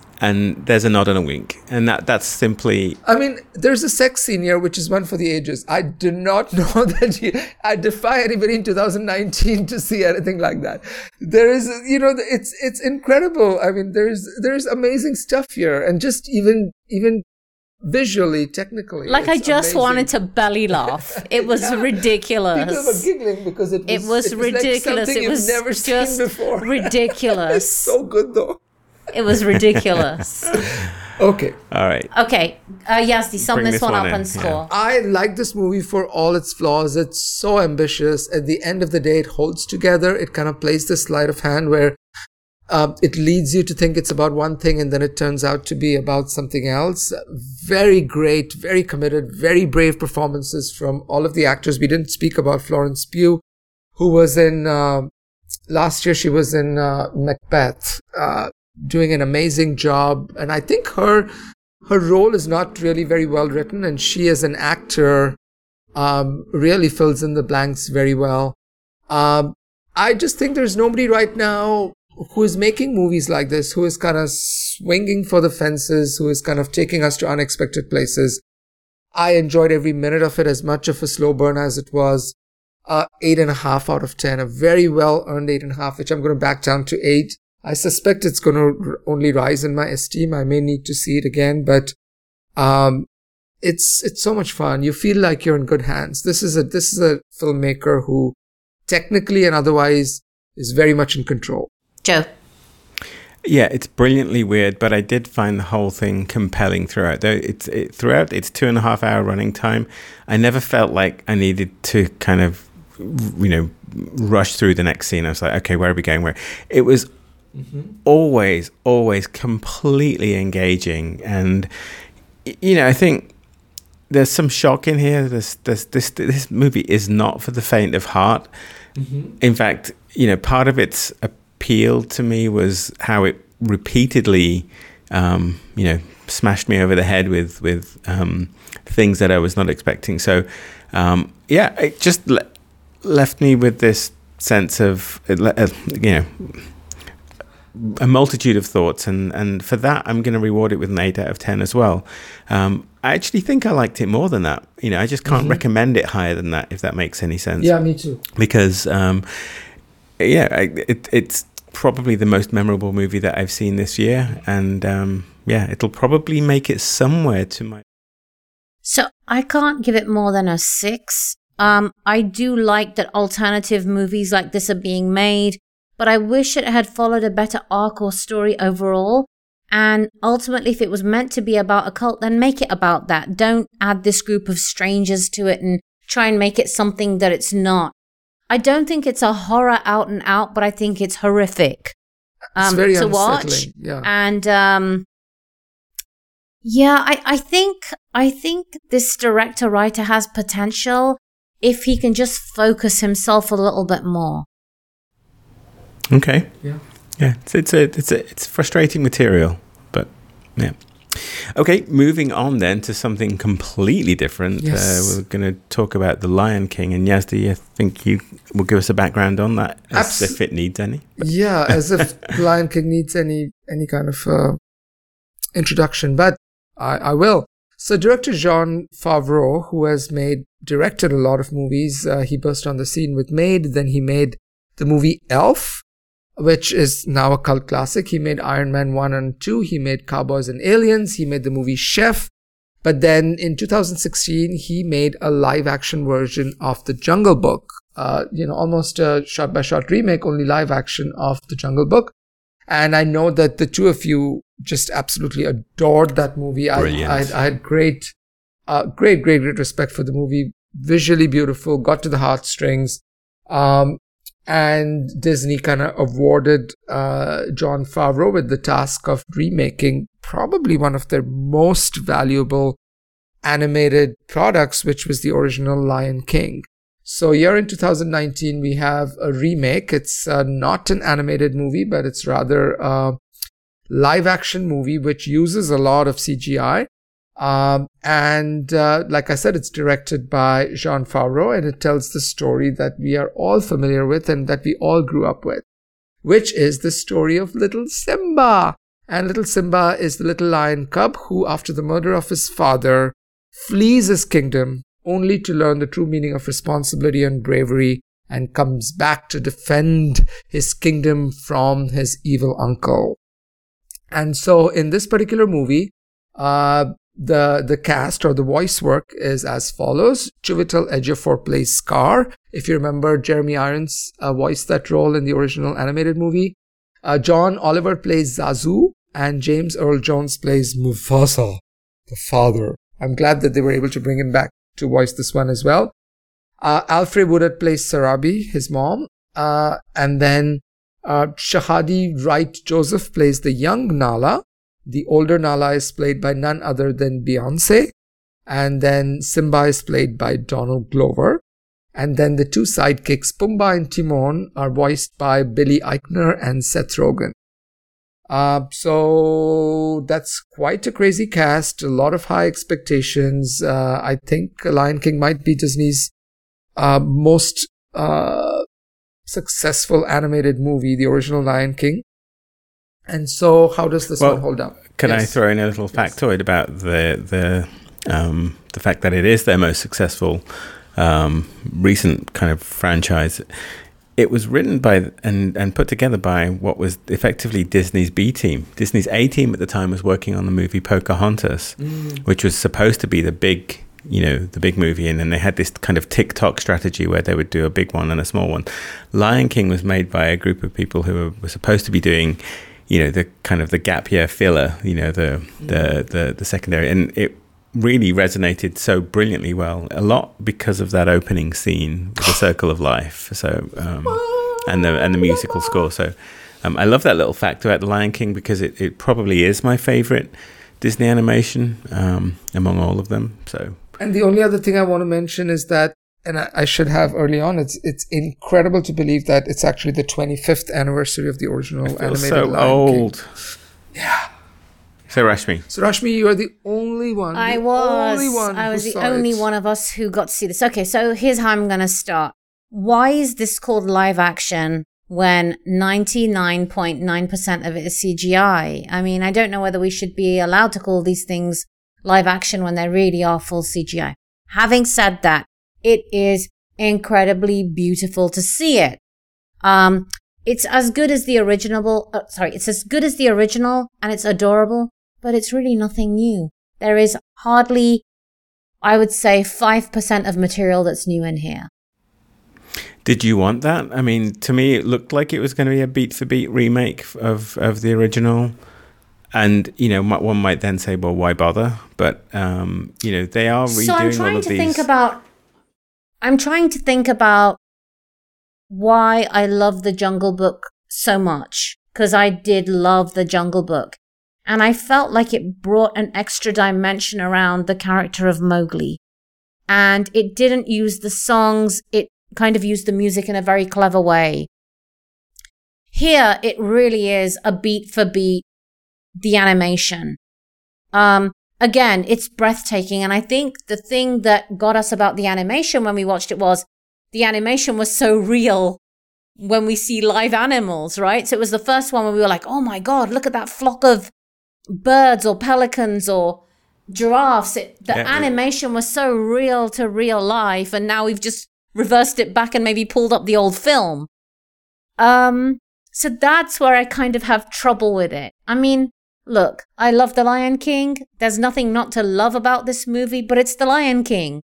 and there's a nod and a wink, and that that's simply.
I mean, there's a sex scene here which is one for the ages. I do not know that you, I defy anybody in two thousand nineteen to see anything like that. There is, you know, it's it's incredible. I mean, there's there's amazing stuff here, and just even even visually, technically,
Like I
it's
just
amazing.
wanted to belly laugh. It was
Yeah.
ridiculous.
People were giggling because it was
It was
like
ridiculous.
something
It was
you've never
just
seen before.
ridiculous.
It's so good though.
It was ridiculous.
Okay.
All right.
Okay, uh, Yazdi, sum
Bring
this,
this
one
one
up
in,
and score.
I like this movie for all its flaws. It's so ambitious. At the end of the day, it holds together. It kind of plays this sleight of hand where uh, it leads you to think it's about one thing and then it turns out to be about something else. Very great, very committed, very brave performances from all of the actors. We didn't speak about Florence Pugh, who was in, uh, last year she was in uh, Macbeth, uh, doing an amazing job. And I think her her role is not really very well written, and she as an actor um, really fills in the blanks very well. Um, I just think there's nobody right now who is making movies like this, who is kind of swinging for the fences, who is kind of taking us to unexpected places. I enjoyed every minute of it, as much of a slow burn as it was. Uh, eight and a half out of ten, a very well earned eight and a half, which I'm going to back down to eight. I suspect it's going to r- only rise in my esteem. I may need to see it again, but um, it's it's so much fun. You feel like you're in good hands. This is a this is a filmmaker who, technically and otherwise, is very much in control.
Joe.
Yeah, it's brilliantly weird, but I did find the whole thing compelling throughout. Though it's it, throughout its two and a half hour running time, I never felt like I needed to kind of, you know, rush through the next scene. I was like, okay, where are we going? Where? It was mm-hmm. always, always completely engaging, and you know, I think there's some shock in here. This this this this movie is not for the faint of heart. Mm-hmm. In fact, you know, part of its appeal to me was how it repeatedly, um, you know, smashed me over the head with with um, things that I was not expecting. So, um, yeah, it just le- left me with this sense of, uh, you know, a multitude of thoughts, and, and for that, I'm going to reward it with an eight out of ten as well. Um, I actually think I liked it more than that. You know, I just can't mm-hmm. recommend it higher than that, if that makes any sense.
Yeah, me too.
Because, um, yeah, I, it, it's probably the most memorable movie that I've seen this year, and um, yeah, it'll probably make it somewhere to my.
So I can't give it more than a six. Um, I do like that alternative movies like this are being made, but I wish it had followed a better arc or story overall. And ultimately, if it was meant to be about a cult, then make it about that. Don't add this group of strangers to it and try and make it something that it's not. I don't think it's a horror out and out, but I think it's horrific um,
it's very
to watch.
unsettling. Yeah.
And um, yeah, I, I think I think this director writer has potential if he can just focus himself a little bit more.
Okay.
Yeah.
Yeah. It's it's a it's a it's frustrating material, but yeah. Okay, moving on then to something completely different.
Yes.
Uh, we're going to talk about The Lion King, and Yazdi, I think you will give us a background on that, as Abs- if it needs any.
But. Yeah, as if Lion King needs any any kind of uh, introduction, but I, I will. So director Jon Favreau, who has made directed a lot of movies, uh, he burst on the scene with Made, then he made the movie Elf, which is now a cult classic. He made Iron Man one and two. He made Cowboys and Aliens. He made the movie Chef. But then in two thousand sixteen, he made a live action version of The Jungle Book, uh, you know, almost a shot by shot remake, only live action of The Jungle Book. And I know that the two of you just absolutely adored that movie. I, I, I had great, uh, great, great, great respect for the movie. Visually beautiful, got to the heartstrings. Um, and Disney kind of awarded uh, Jon Favreau with the task of remaking probably one of their most valuable animated products, which was the original Lion King. So here in two thousand nineteen, we have a remake. It's uh, not an animated movie, but it's rather a live action movie, which uses a lot of C G I. Um, and uh, like I said, it's directed by Jon Favreau, and it tells the story that we are all familiar with and that we all grew up with, which is the story of little Simba. And little Simba is the little lion cub who, after the murder of his father, flees his kingdom only to learn the true meaning of responsibility and bravery, and comes back to defend his kingdom from his evil uncle. And so in this particular movie, uh, the the cast or the voice work is as follows. Chiwetel Ejiofor plays Scar. If you remember, Jeremy Irons uh, voiced that role in the original animated movie. Uh, John Oliver plays Zazu, and James Earl Jones plays Mufasa, the father. I'm glad that they were able to bring him back to voice this one as well. Uh, Alfred Woodard plays Sarabi, his mom. Uh, and then uh, Shahadi Wright Joseph plays the young Nala. The older Nala is played by none other than Beyonce. And then Simba is played by Donald Glover. And then the two sidekicks, Pumbaa and Timon, are voiced by Billy Eichner and Seth Rogen. Uh, so that's quite a crazy cast, a lot of high expectations. Uh, I think Lion King might be Disney's uh, most uh, successful animated movie, the original Lion King. And so how does this
well,
one hold up?
Can
yes.
I throw in a little factoid yes. about the the um, the fact that it is their most successful um, recent kind of franchise? It was written by and, and put together by what was effectively Disney's B team. Disney's A team at the time was working on the movie Pocahontas, mm. which was supposed to be the big, you know, the big movie. And then they had this kind of TikTok strategy where they would do a big one and a small one. Lion King was made by a group of people who were, were supposed to be doing, you know, the kind of the gap year filler, you know, the, mm. the, the, the secondary. And it really resonated so brilliantly well, a lot because of that opening scene with the Circle of Life. So um, and the and the musical score. So um, I love that little fact about The Lion King because it, it probably is my favorite Disney animation um, among all of them. So
and the only other thing I want to mention is that, and I, I should have early on, it's it's incredible to believe that it's actually the twenty-fifth anniversary of the original animated
so
Lion
old.
King. Yeah.
So Rashmi.
So Rashmi, you are the only one.
I
the
was.
Only one
I was
who
the
saw
only
it.
one of us who got to see this. Okay, so here's how I'm going to start. Why is this called live action when ninety-nine point nine percent of it is C G I? I mean, I don't know whether we should be allowed to call these things live action when they really are full C G I. Having said that, it is incredibly beautiful to see it. Um, it's as good as the original. Uh, sorry, it's as good as the original, and it's adorable. But it's really nothing new. There is hardly, I would say, five percent of material that's new in here.
Did you want that? I mean, to me, it looked like it was going to be a beat-for-beat remake of, of the original. And, you know, one might then say, well, why bother? But, um, you know, they are redoing all of these.
So I'm trying to think about, I'm trying to think about why I love The Jungle Book so much. Because I did love The Jungle Book. And I felt like it brought an extra dimension around the character of Mowgli. And it didn't use the songs. It kind of used the music in a very clever way. Here, it really is a beat for beat, the animation. Um, again, it's breathtaking. And I think the thing that got us about the animation when we watched it was the animation was so real when we see live animals, right? So it was the first one where we were like, oh my God, look at that flock of birds or pelicans or giraffes. It, the yeah, animation was so real to real life, and now we've just reversed it back and maybe pulled up the old film. Um, so that's where I kind of have trouble with it. I mean, look, I love The Lion King. There's nothing not to love about this movie, but it's The Lion King.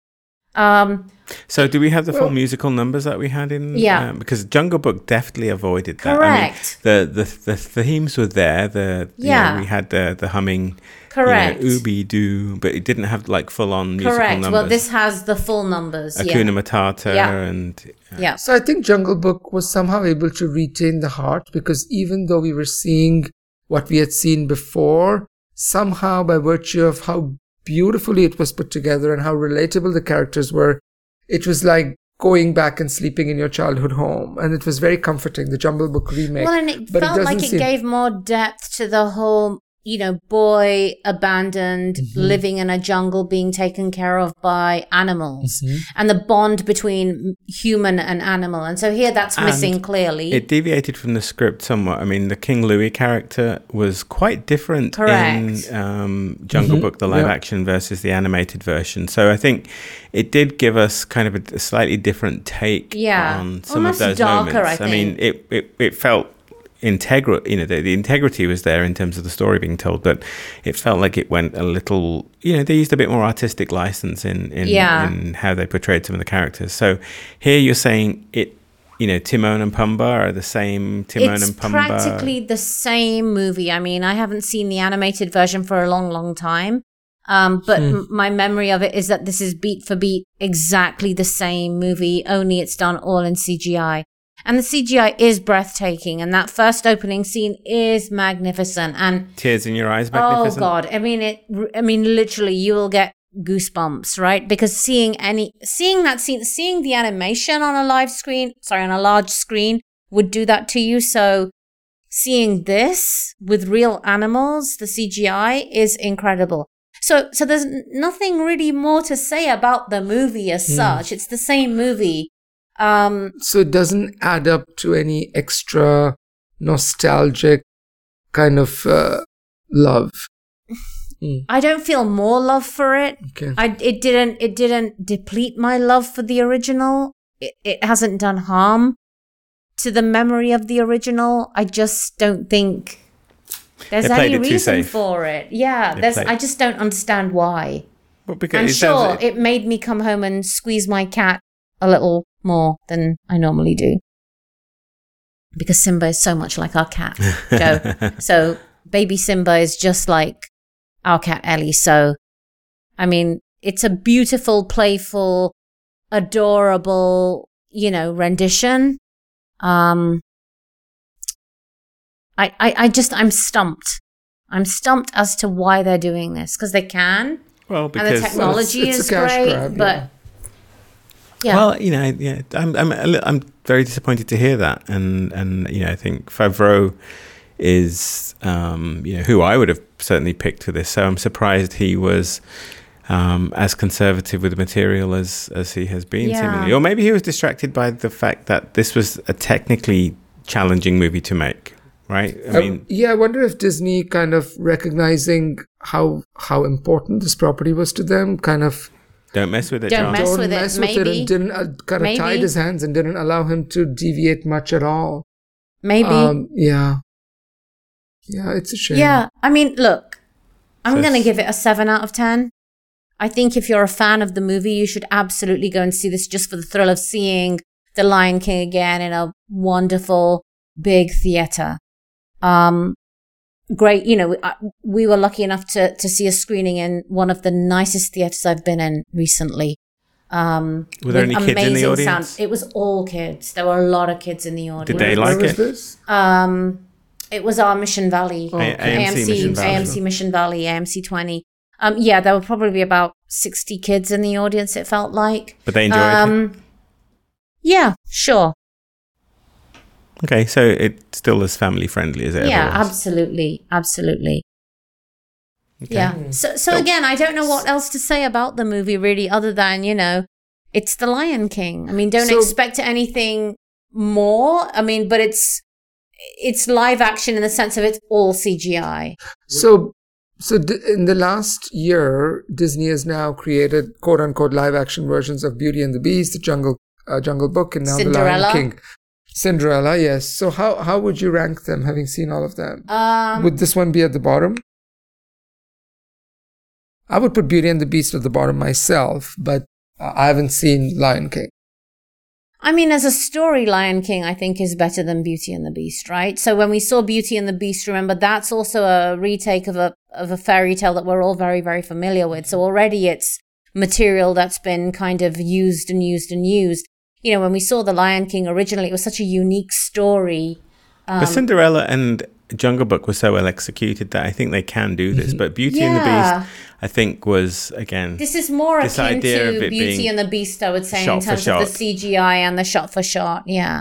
Um,
so do we have the
well,
full musical numbers that we had in?
Yeah.
Um, because Jungle Book definitely avoided that.
Correct.
I mean, the, the the themes were there. The you
Yeah.
know, we had the the humming.
Correct.
You know, Ooby Doo, but it didn't have like full on musical
Correct.
numbers.
Well, this has the full numbers.
Hakuna
yeah.
Matata
Yeah.
and uh,
Yeah.
So I think Jungle Book was somehow able to retain the heart, because even though we were seeing what we had seen before, somehow by virtue of how beautifully it was put together and how relatable the characters were, it was like going back and sleeping in your childhood home. And it was very comforting, the Jungle Book remake.
Well, and it
But it
felt like
doesn't
it
seem-
gave more depth to the whole, you know, boy abandoned,
Mm-hmm.
living in a jungle, being taken care of by animals,
Mm-hmm.
and the bond between human and animal. And so here that's
And
missing clearly.
it deviated from the script somewhat. I mean, the King Louis character was quite different
Correct.
in um, Jungle
Mhm.
Book, the live
Yeah.
action versus the animated version. So I think it did give us kind of a, a slightly different take
Yeah.
on some
Almost
of those
darker,
moments.
I
mean,
think.
it, it, it felt integral, you know, the, the integrity was there in terms of the story being told, but it felt like it went a little, you know, they used a bit more artistic license in, in,
Yeah.
in how they portrayed some of the characters. So here you're saying it, you know, Timon and Pumbaa are the same Timon
it's
and Pumbaa.
practically the same movie. I mean, I haven't seen the animated version for a long, long time. Um, but
Hmm.
m- my memory of it is that this is beat for beat exactly the same movie, only it's done all in C G I. And the C G I is breathtaking, and that first opening scene is magnificent. And
Tears in your eyes,
oh
magnificent.
god, I mean it. I mean, literally, you will get goosebumps, right? Because seeing any, seeing that scene, seeing the animation on a live screen, sorry, on a large screen, would do that to you. So, seeing this with real animals, the C G I is incredible. So, so there's nothing really more to say about the movie as such. It's the same movie. Um,
So it doesn't add up to any extra nostalgic kind of uh, love. Mm,
I don't feel more love for it.
okay.
I it didn't it didn't deplete my love for the original. It it hasn't done harm to the memory of the original. I just don't think there's
They played
any
it too
reason
safe.
for it. Yeah,
They
there's
played-
I just don't understand why.
Well, because
And
it
sure,
sounds-
it made me come home and squeeze my cat a little more than I normally do. Because Simba is so much like our cat, Joe. So baby Simba is just like our cat Ellie. So, I mean, it's a beautiful, playful, adorable, you know, rendition. Um, I, I, I just, I'm stumped. I'm stumped as to why they're doing this, because they can,
well,
and
because
the technology
Well, it's- it's
is
a cash
great,
grab,
but
yeah.
yeah.
Well, you know, yeah, I'm, I'm, a li- I'm very disappointed to hear that, and and you know, I think Favreau is, um, you know, who I would have certainly picked for this. So I'm surprised he was um, as conservative with the material as as he has been,
Yeah.
seemingly, or maybe he was distracted by the fact that this was a technically challenging movie to make. Right? I
Um,
mean,
yeah, I wonder if Disney kind of recognizing how how important this property was to them, kind of
don't mess with it,
Don't
John.
mess
don't
with it,
mess with it
maybe.
and didn't uh, kind of
Maybe.
tied his hands and didn't allow him to deviate much at all.
Maybe.
Um, yeah. Yeah, it's a shame.
Yeah, I mean, look, I'm
So
going to
it's-
give it a seven out of ten. I think if you're a fan of the movie, you should absolutely go and see this just for the thrill of seeing The Lion King again in a wonderful, big theater. Um, great, you know, we, uh, we were lucky enough to, to see a screening in one of the nicest theaters I've been in recently. Um,
Were there
with
any kids in the
amazing
audience?
It was all kids. There were a lot of kids in the audience.
they
Where
like
was
it?
this?
Um, it was our Mission Valley,
Oh,
A-
okay.
AMC Mission Valley.
A M C Mission Valley, A M C twenty. Um, yeah, there were probably about sixty kids in the audience. It felt like.
But they enjoyed it.
Um, yeah, sure.
Okay, so it's still as family friendly as it
Yeah,
ever was.
absolutely, absolutely.
Okay.
Yeah. So, so
So-
again, I don't know what else to say about the movie, really, other than you know, it's The Lion King. I mean, don't
So-
expect anything more. I mean, but it's it's live action in the sense of it's all C G I.
So, so d- in the last year, Disney has now created quote unquote live action versions of Beauty and the Beast, the Jungle uh, Jungle Book, and now The
Cinderella.
Lion King. Cinderella, yes. So how how would you rank them, having seen all of them?
Um,
Would this one be at the bottom? I would put Beauty and the Beast at the bottom myself, but uh, I haven't seen Lion King.
I mean, as a story, Lion King, I think, is better than Beauty and the Beast, right? So when we saw Beauty and the Beast, remember, that's also a retake of a of a fairy tale that we're all very, very familiar with. So already it's material that's been kind of used and used and used. You know, when we saw The Lion King originally, it was such a unique story. Um,
but Cinderella and Jungle Book were so well executed that I think they can do this. But Beauty
yeah.
and the Beast, I think, was, again...
This is more
this
akin
idea
to
of it
Beauty
being
and the Beast, I would say, in
shot for
terms of
shot.
the C G I and the shot for shot. Yeah.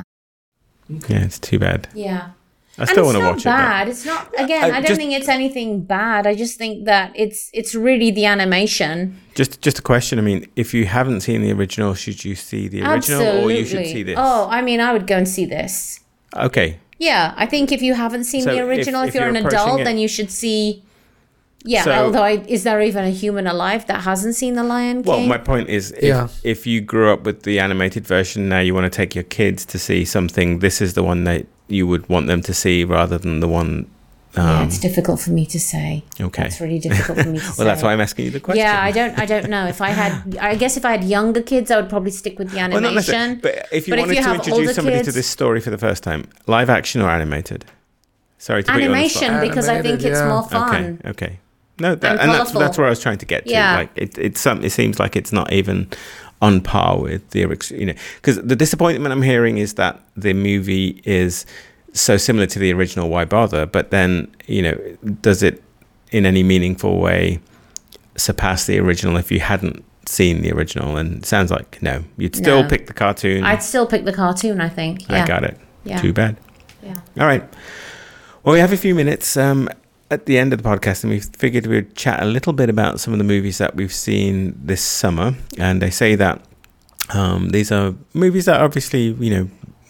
Yeah, it's too bad.
Yeah.
I still want to
And
watch
it's not bad.
it.
It's not, again,
I
I, don't
just-
think it's anything bad. I just think that it's it's really the animation.
Just just a question. I mean, if you haven't seen the original, should you see the original
Absolutely.
or you should see this?
Oh, I mean, I would go and see this.
Okay.
Yeah, I think if you haven't seen
So
the
if-
original, if,
if
you're,
you're
an
approaching
adult,
it-
then you should see... Yeah,
So-
although I, is there even a human alive that hasn't seen The Lion King?
Well, my point is, if,
Yeah.
if you grew up with the animated version, now you want to take your kids to see something, this is the one that you would want them to see rather than the one...
yeah,
Um,
it's difficult for me to say.
okay.
It's really difficult for me to say.
Well, that's why I'm asking you the question.
Yeah, I don't. I don't know. If I had, I guess if I had younger kids, I would probably stick with the
Well, not necessarily.
animation.
But if you
But if
wanted
you
to
have
introduce
older
somebody to
kids-
this story for the first time, live action or animated? Sorry to put you on the spot.
Animation, because I think
Animated,
it's
yeah.
more fun.
Okay, okay. No, that,
And
and, that's,
colourful.
that's where I was trying to get to.
Yeah.
Like it, it's some. It seems like it's not even on par with the, oric- you know, because the disappointment I'm hearing is that the movie is so similar to the original. Why bother? But then, you know, does it in any meaningful way surpass the original if you hadn't seen the original? And it sounds like no. You'd still
No.
pick the cartoon.
I'd still pick the cartoon. I think. Yeah.
I got it.
Yeah.
Too bad.
Yeah.
All right. Well, we have a few minutes um, at the end of the podcast, and we figured we'd chat a little bit about some of the movies that we've seen this summer. And I say that um, these are movies that are obviously, you know,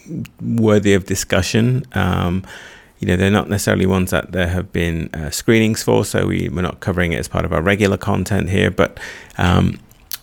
worthy of discussion. Um, you know, they're not necessarily ones that there have been uh, screenings for, so we, we're not covering it as part of our regular content here. But um,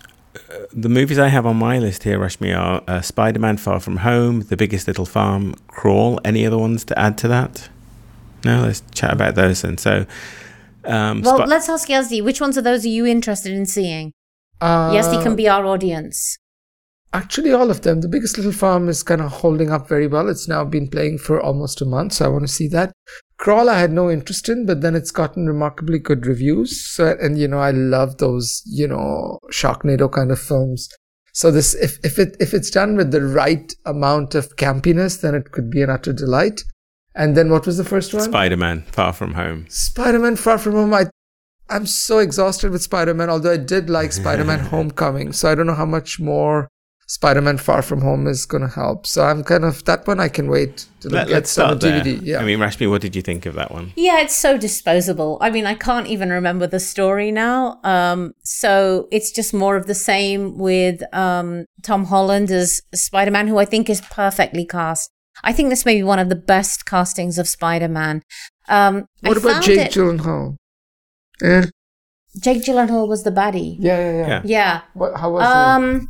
the movies I have on my list here, Rashmi, are uh, Spider-Man Far From Home, The Biggest Little Farm, Crawl. Any other ones to add to that? No, let's chat about those then. So, um,
Well,
Spi-
let's ask Yazdi. Which ones of those are you interested in seeing?
Uh,
Yazdi can be our audience.
Actually, all of them. The Biggest Little Farm is kind of holding up very well. It's now been playing for almost a month, so I want to see that. Crawl, I had no interest in, but then it's gotten remarkably good reviews. So, and you know, I love those, you know, Sharknado kind of films. So this, if if it if it's done with the right amount of campiness, then it could be an utter delight. And then what was the first one?
Spider-Man Far From Home.
Spider-Man Far From Home. I, I'm so exhausted with Spider-Man, although I did like Spider-Man Homecoming. So I don't know how much more Spider-Man Far From Home is going to help. So I'm kind of, that one I can wait to
Let,
get
let's
some
start
on
there.
D V D. Yeah.
I mean, Rashmi, what did you think of that one?
Yeah, it's so disposable. I mean, I can't even remember the story now. Um, so it's just more of the same with um, Tom Holland as Spider-Man, who I think is perfectly cast. I think this may be one of the best castings of Spider-Man. Um,
what
I
about
found
Jake
it-
Gyllenhaal? Eh?
Jake Gyllenhaal was the baddie.
Yeah, yeah, yeah.
Yeah.
Yeah.
What, how was
Um.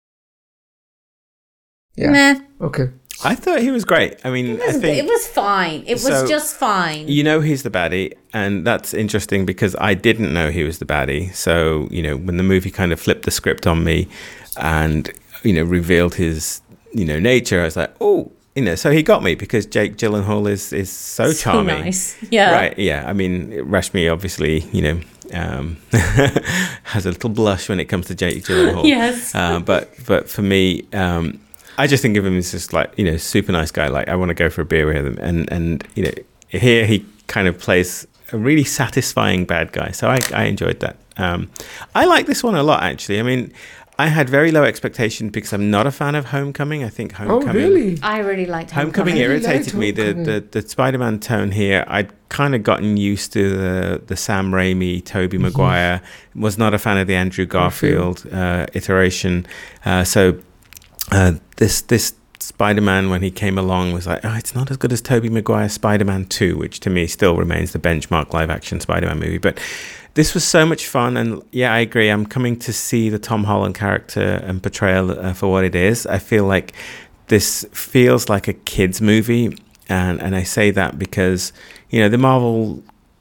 he? Yeah.
Meh.
Okay.
I thought he was great. I mean,
It
I
was,
think
it was fine. It was
So,
just fine.
you know he's the baddie, and that's interesting because I didn't know he was the baddie. So, you know, when the movie kind of flipped the script on me and, you know, revealed his, you know, nature, I was like, oh, you know, so he got me because Jake Gyllenhaal is, is so,
So
charming.
nice. Yeah.
Right, yeah. I mean, Rashmi obviously, you know, um, has a little blush when it comes to Jake Gyllenhaal.
Yes.
Uh, but but for me, um, I just think of him as just like, you know, super nice guy. Like I want to go for a beer with him. And, and you know, here he kind of plays a really satisfying bad guy. So I, I enjoyed that. Um, I like this one a lot, actually. I mean, I had very low expectations because I'm not a fan of Homecoming. I think
Oh,
Homecoming...
really?
I really liked
Homecoming
Homecoming.
I really
irritated
liked
me. The,
Homecoming.
the the Spider-Man tone here, I'd kind of gotten used to the the Sam Raimi, Tobey
Mm-hmm.
Maguire. Was not a fan of the Andrew Garfield uh, iteration. Uh, so uh, this this Spider-Man, when he came along, was like, oh, it's not as good as Tobey Maguire's Spider-Man two, which to me still remains the benchmark live-action Spider-Man movie. But this was so much fun, and yeah, I agree. I'm coming to see the Tom Holland character and portrayal uh, for what it is. I feel like this feels like a kids' movie, and and I say that because, you know, the Marvel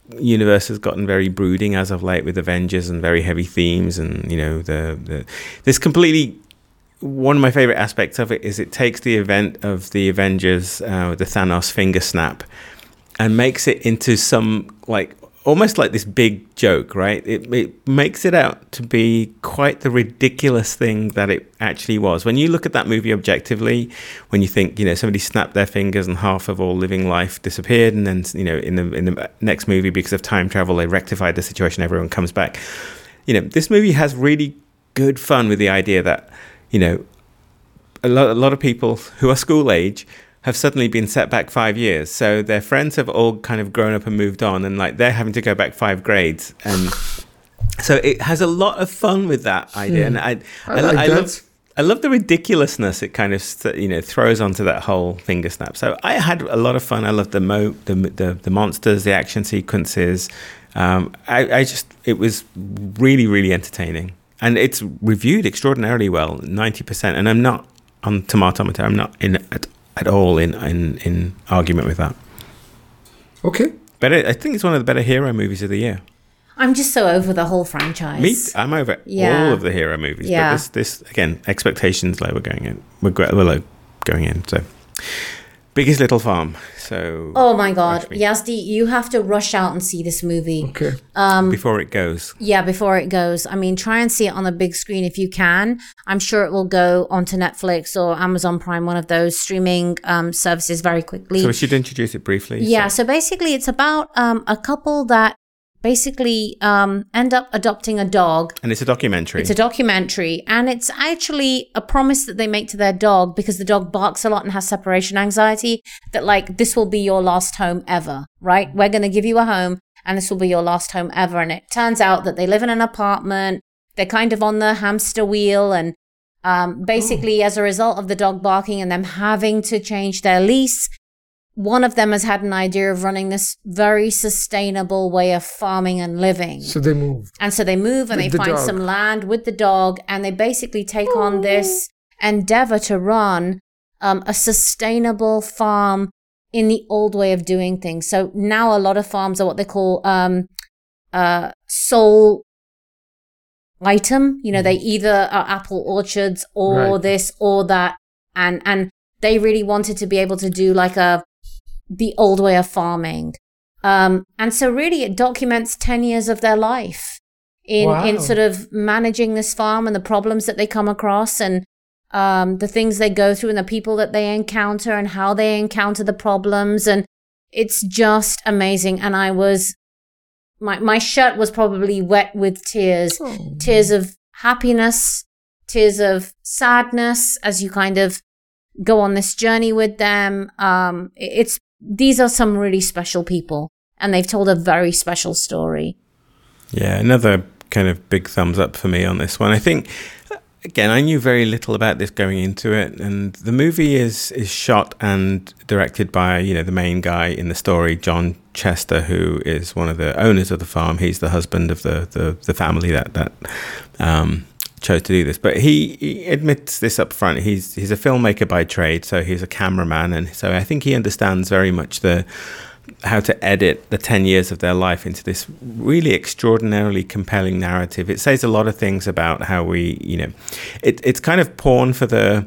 universe has gotten very brooding as of late with Avengers and very heavy themes, and you know the, the this completely. One of my favorite aspects of it is it takes the event of the Avengers, uh, the Thanos finger snap, and makes it into some like almost like this big joke, right? It, it makes it out to be quite the ridiculous thing that it actually was. When you look at that movie objectively, when you think, you know, somebody snapped their fingers and half of all living life disappeared, and then, you know, in the in the next movie, because of time travel, they rectified the situation, everyone comes back. You know, this movie has really good fun with the idea that, you know, a lot, a lot of people who are school age have suddenly been set back five years. So their friends have all kind of grown up and moved on, and like they're having to go back five grades. And so it has a lot of fun with that idea. Hmm. And I, I, I, like I love, I love the ridiculousness it kind of, you know, throws onto that whole finger snap. So I had a lot of fun. I loved the mo, the the, the monsters, the action sequences. Um, I, I just, it was really, really entertaining. And it's reviewed extraordinarily well, ninety percent. And I'm not on Tomatometer, I'm not in at, at all in, in, in argument with that.
Okay.
But I think it's one of the better hero movies of the year.
I'm just so over the whole franchise.
Me, I'm over yeah. all of the hero movies. Yeah. But this, this again, expectations low. We're going in. We're, we're low going in. So, Biggest Little Farm. So.
Oh my God, Yazdi, you have to rush out and see this movie.
Okay.
Um,
before it goes.
Yeah, before it goes. I mean, try and see it on the big screen if you can. I'm sure it will go onto Netflix or Amazon Prime, one of those streaming um, services, very quickly.
So we should introduce it briefly.
Yeah. So, so basically, it's about um, a couple that basically um, end up adopting a dog.
And it's a documentary.
It's a documentary. And it's actually a promise that they make to their dog, because the dog barks a lot and has separation anxiety, that like, this will be your last home ever, right? We're going to give you a home and this will be your last home ever. And it turns out that they live in an apartment. They're kind of on the hamster wheel. And um, basically, oh. as a result of the dog barking and them having to change their lease, one of them has had an idea of running this very sustainable way of farming and living.
So they move.
And so they move and with they the find dog. some land with the dog, and they basically take oh. on this endeavor to run um, a sustainable farm in the old way of doing things. So now a lot of farms are what they call um, uh, sole item. You know, mm. they either are apple orchards or right. this or that. And, and they really wanted to be able to do like a the old way of farming. Um, and so really it documents ten years of their life in, wow. in sort of managing this farm and the problems that they come across, and um, the things they go through and the people that they encounter and how they encounter the problems. And it's just amazing. And I was, my, my shirt was probably wet with tears, oh. tears of happiness, tears of sadness as you kind of go on this journey with them. Um, it's, These are some really special people, and they've told a very special story.
Yeah, another kind of big thumbs up for me on this one. I think, again, I knew very little about this going into it, and the movie is is shot and directed by, you know, the main guy in the story, John Chester, who is one of the owners of the farm. He's the husband of the the, the family that that um, chose to do this. But he, he admits this up front. He's he's a filmmaker by trade, so he's a cameraman, and so I think he understands very much the how to edit the ten years of their life into this really extraordinarily compelling narrative. It says a lot of things about how we, you know, it, it's kind of porn for the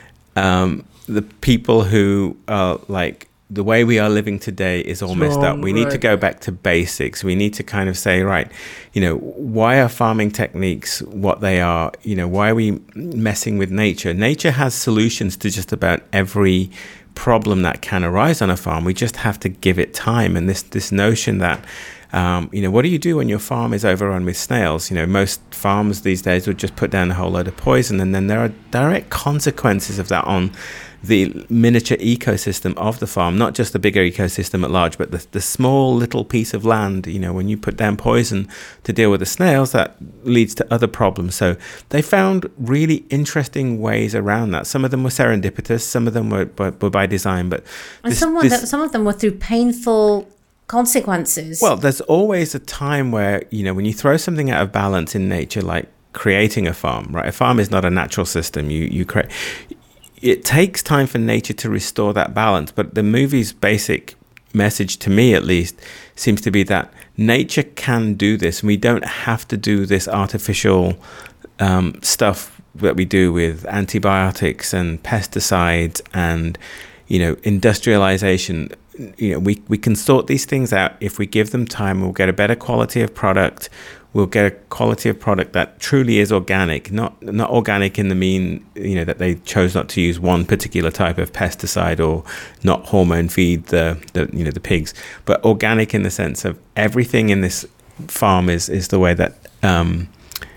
um, the people who are like, the way we are living today is all messed up. We need right. to go back to basics. We need to kind of say, right, you know, why are farming techniques what they are? You know, why are we messing with nature? Nature has solutions to just about every problem that can arise on a farm. We just have to give it time. And this this notion that, um, you know, what do you do when your farm is overrun with snails? You know, most farms these days would just put down a whole load of poison, and then there are direct consequences of that on the miniature ecosystem of the farm, not just the bigger ecosystem at large, but the, the small little piece of land. You know, when you put down poison to deal with the snails, that leads to other problems. So they found really interesting ways around that. Some of them were serendipitous, some of them were, were, were by design, but
and this, someone this, that, some of them were through painful consequences.
Well, there's always a time where, you know, when you throw something out of balance in nature, like creating a farm, right? A farm is not a natural system. You you create. It takes time for nature to restore that balance, but the movie's basic message, to me at least, seems to be that nature can do this, and we don't have to do this artificial um, stuff that we do with antibiotics and pesticides and, you know, industrialization. You know, we, we can sort these things out. If we give them time, we'll get a better quality of product. We'll get a quality of product that truly is organic, not not organic in the mean, you know, that they chose not to use one particular type of pesticide or not hormone feed the, the you know, the pigs, but organic in the sense of everything in this farm is, is the way that um,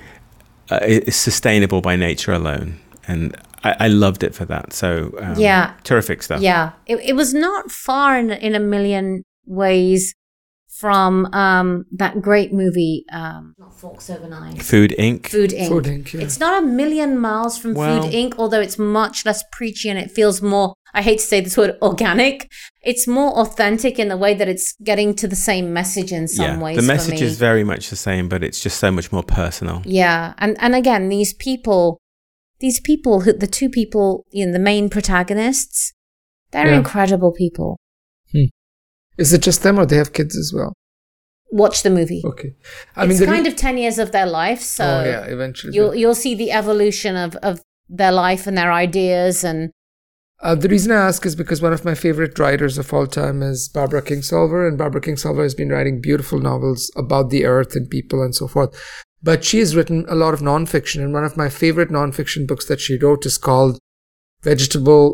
uh, is sustainable by nature alone. And I, I loved it for that. So um,
yeah,
terrific stuff.
Yeah, it, it was not far in, in a million ways from um, that great movie, um, not Forks Over Knives.
Food Incorporated.
Food Incorporated.
Food Incorporated, yeah.
It's not a million miles from
well,
Food Incorporated, although it's much less preachy and it feels more, I hate to say this word, organic. It's more authentic in the way that it's getting to the same message in some
yeah,
ways.
The message
for me.
is very much the same, but it's just so much more personal.
Yeah. And, and again, these people, these people, who the two people, you know, the main protagonists, they're
Yeah.
incredible people.
Hmm. Is it just them or they have kids as well?
Watch the movie.
Okay. I
it's
mean, the
kind
re-
of ten years of their life, so
oh, yeah, eventually.
you'll you'll see the evolution of, of their life and their ideas. And
Uh, the reason I ask is because one of my favorite writers of all time is Barbara Kingsolver, and Barbara Kingsolver has been writing beautiful novels about the earth and people and so forth. But she has written a lot of nonfiction, and one of my favorite nonfiction books that she wrote is called Vegetable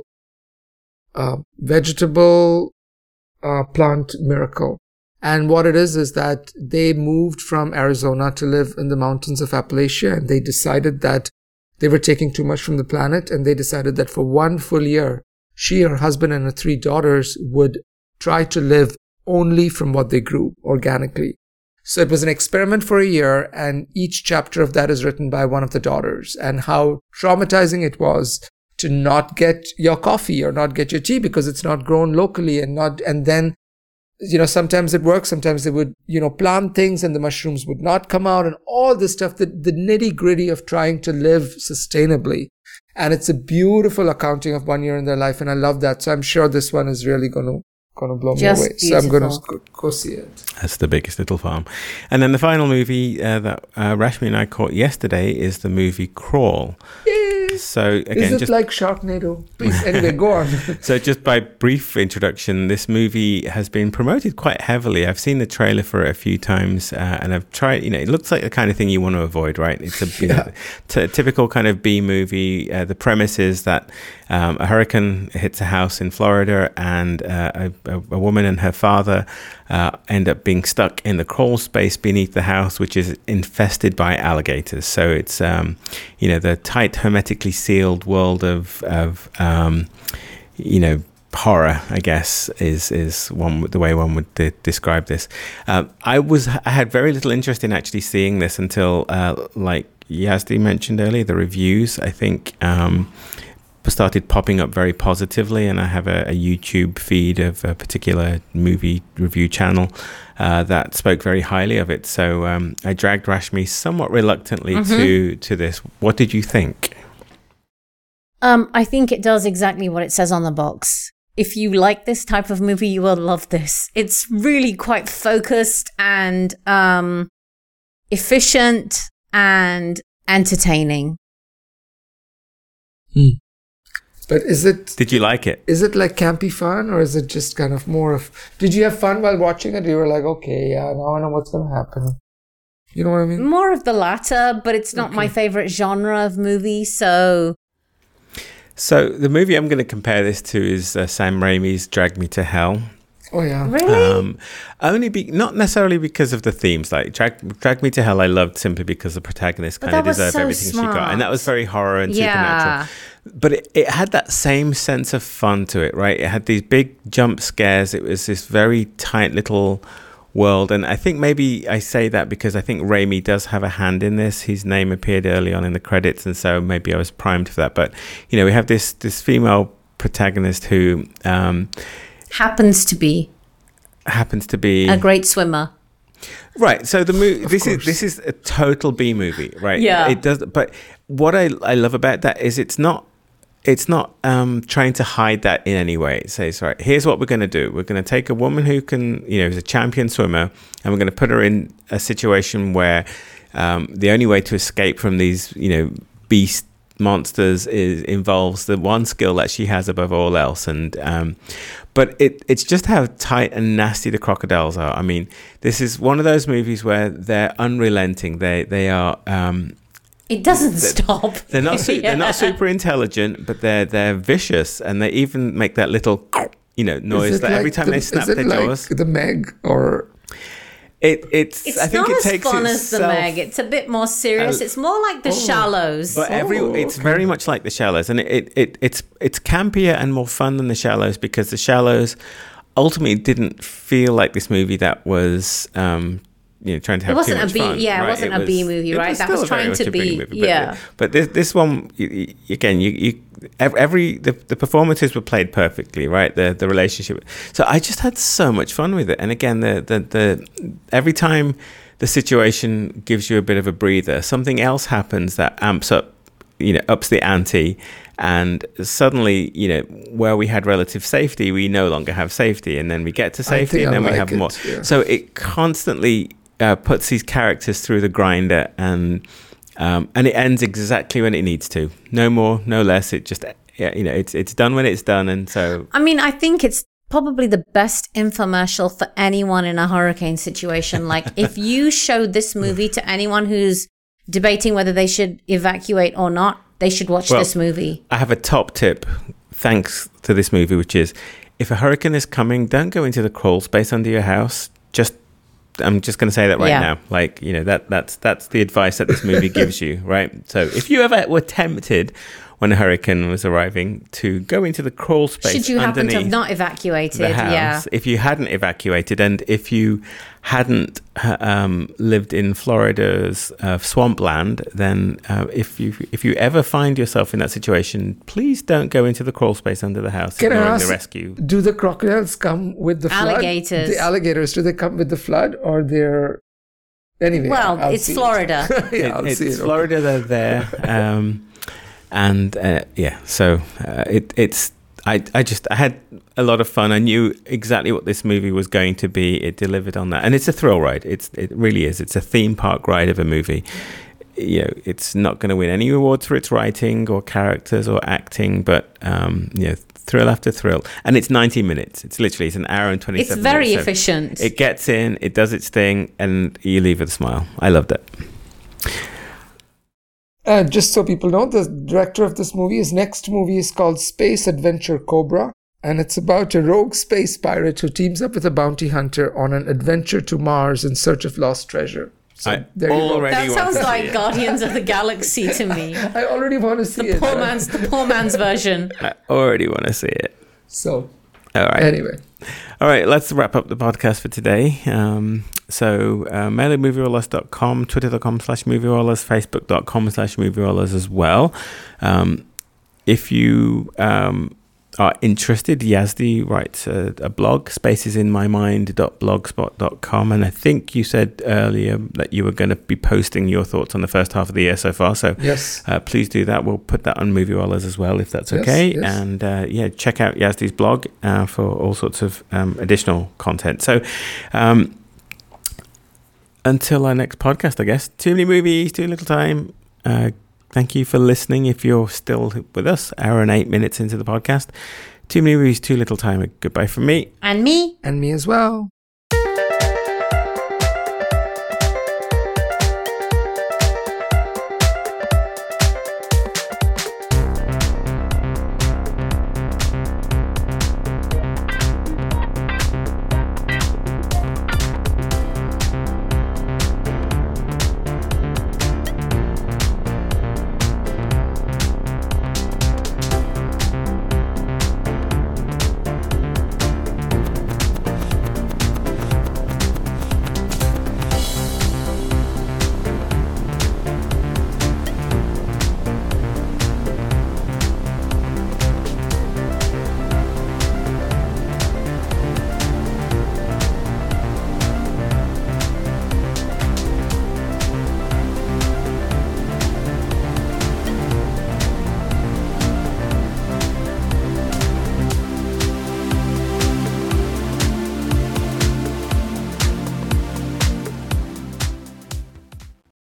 uh, Vegetable uh, Plant Miracle. And what it is is that they moved from Arizona to live in the mountains of Appalachia, and they decided that they were taking too much from the planet, and they decided that for one full year, she, her husband, and her three daughters would try to live only from what they grew organically. So it was an experiment for a year, and each chapter of that is written by one of the daughters, and how traumatizing it was to not get your coffee or not get your tea because it's not grown locally, and not, and then, you know, sometimes it works, sometimes they would, you know, plant things and the mushrooms would not come out, and all this stuff, the, the nitty gritty of trying to live sustainably. And it's a beautiful accounting of one year in their life, and I love that. So I'm sure this one is really going to going to blow
Just
me away.
beautiful.
So I'm going to go, go see it.
That's The Biggest Little Farm. And then the final movie uh, that uh, Rashmi and I caught yesterday is the movie Crawl.
Yay!
So again,
is it
just
like Sharknado? Please, anyway, go on.
So just by brief introduction, this movie has been promoted quite heavily. I've seen the trailer for it a few times, uh, and I've tried, you know, it looks like the kind of thing you want to avoid, right? It's a you
Yeah.
know, t- typical kind of B movie. Uh, the premise is that um, a hurricane hits a house in Florida, and uh, a, a, a woman and her father uh, end up being stuck in the crawl space beneath the house, which is infested by alligators. So it's, um, you know, the tight, hermetically sealed world of, of um, you know, horror, I guess, is is one the way one would de- describe this. Uh, I was I had very little interest in actually seeing this until, uh, like Yazdi mentioned earlier, the reviews, I think, um, started popping up very positively, and I have a, a YouTube feed of a particular movie review channel uh, that spoke very highly of it. So um, I dragged Rashmi somewhat reluctantly
Mm-hmm.
to to this. What did you think?
um, I think it does exactly what it says on the box. If you like this type of movie, you will love this. It's really quite focused and um, efficient and entertaining.
Hmm. But is it
Did you like it?
is it like campy fun, or is it just kind of more of? Did you have fun while watching it? You were like, okay, yeah, now I know what's going to happen. You know what I mean?
More of the latter, but it's not
Okay.
my favorite genre of movie, so
So the movie I'm going to compare this to is uh, Sam Raimi's Drag Me to Hell.
Oh yeah.
really?
Um, only be not necessarily because of the themes. Like Drag, Drag Me to Hell, I loved simply because the protagonist
But
kind of
that was
deserved
so
everything she got, and that
smart.
was very horror and
Yeah.
supernatural. But it, it had that same sense of fun to it, right? It had these big jump scares. It was this very tight little world, and I think maybe I say that because I think Raimi does have a hand in this. His name appeared early on in the credits, and so maybe I was primed for that. But you know, we have this this female protagonist who um,
Happens to be
happens to be
a great swimmer.
right. So the movie, this
course.
is this is a total B movie, right?
Yeah.
It does, but what I I love about that is it's not it's not um, trying to hide that in any way. It says, right, here's what we're going to do. We're going to take a woman who can, you know, is a champion swimmer, and we're going to put her in a situation where um, the only way to escape from these, you know, beast monsters is involves the one skill that she has above all else. And um, but it it's just how tight and nasty the crocodiles are. I mean, this is one of those movies where they're unrelenting. They they are. Um,
It doesn't
they're,
stop.
They're not. Su- yeah. They're not super intelligent, but they're they're vicious, and they even make that little, you know, noise that like every time the, they snap their
like
jaws.
The Meg, or
it it's.
It's
I think
not
it
as
takes
fun
itself,
as the Meg. It's a bit more serious.
uh,
it's more like the
oh,
Shallows.
But every
oh,
it's
okay.
very much like the Shallows, and it, it, it it's it's campier and more fun than the Shallows, because the Shallows ultimately didn't feel like this movie that was. Um, You know, trying to have
it wasn't
too much
a B,
fun,
yeah,
right?
it wasn't
it
a
was,
B movie, right?
Was
that was trying to be,
movie, but,
yeah.
But this this one, you, you, again, you, you every the, the performances were played perfectly, right? The the relationship. So I just had so much fun with it, and again, the the the every time the situation gives you a bit of a breather, something else happens that amps up, you know, ups the ante. And suddenly, you know, where we had relative safety, we no longer have safety, and then we get to safety, and then
I
we
like
have
it,
more.
yeah.
So it constantly uh, puts these characters through the grinder, and um, and it ends exactly when it needs to. No more, no less. It just, yeah, you know, it's it's done when it's done, and so.
I mean, I think it's probably the best infomercial for anyone in a hurricane situation. Like, if you showed this movie to anyone who's debating whether they should evacuate or not, they should watch
Well,
this movie.
I have a top tip, thanks to this movie, which is, if a hurricane is coming, don't go into the crawl space under your house. Just, I'm just going to say that right
Yeah.
now. Like, you know, that that's that's the advice that this movie gives you, right? So if you ever were tempted when a hurricane was arriving to go into the crawl space,
Should you happen to have
underneath
not evacuated,
the house,
yeah.
if you hadn't evacuated, and if you hadn't uh, um, lived in Florida's uh, swampland, then uh, if you if you ever find yourself in that situation, please don't go into the crawl space under the house
Can I
during
ask,
the rescue.
do the crocodiles come with the flood?
Alligators.
The alligators, do they come with the flood, or they're anyway?
Well,
I'll
it's
see
Florida.
It. yeah,
It-
I'll
it's
see it.
Florida, they're there, um, and uh, yeah, so uh, it it's. I, I just I had a lot of fun. I knew exactly what this movie was going to be. It delivered on that, and it's a thrill ride. It's it really is. It's a theme park ride of a movie. You know, it's not going to win any awards for its writing or characters or acting, but um, you know, thrill after thrill. And it's ninety minutes. It's literally it's an hour and twenty.
It's very
minutes, so
efficient.
it gets in, it does its thing, and you leave with a smile. I loved it.
And just so people know, the director of this movie, his next movie is called Space Adventure Cobra, and it's about a rogue space pirate who teams up with a bounty hunter on an adventure to Mars in search of lost treasure. So
I
there you go.
already
That
want
sounds
to see
like
it.
Guardians of the Galaxy to me.
I already want to see
The
it.
poor man's the poor man's version.
I already want to see it.
So
All right.
anyway,
All right, let's wrap up the podcast for today. Um, so, uh, mail at movie rollers dot com, twitter.com slash movie rollers, facebook.com slash movie rollers as well. Um, if you um, are interested, Yazdi writes a, a blog, spaces in my mind dot blogspot dot com. And I think you said earlier that you were going to be posting your thoughts on the first half of the year so far. So,
yes.
Uh, please do that. We'll put that on Movie Rollers as well, if that's
Yes,
okay.
yes.
And uh, yeah, check out Yazdi's blog uh, for all sorts of um, additional content. So um, until our next podcast, I guess. Too many movies, too little time. Uh, thank you for listening. If you're still with us, hour and eight minutes into the podcast. Too many movies, too little time. Goodbye from me.
And me.
And me as well.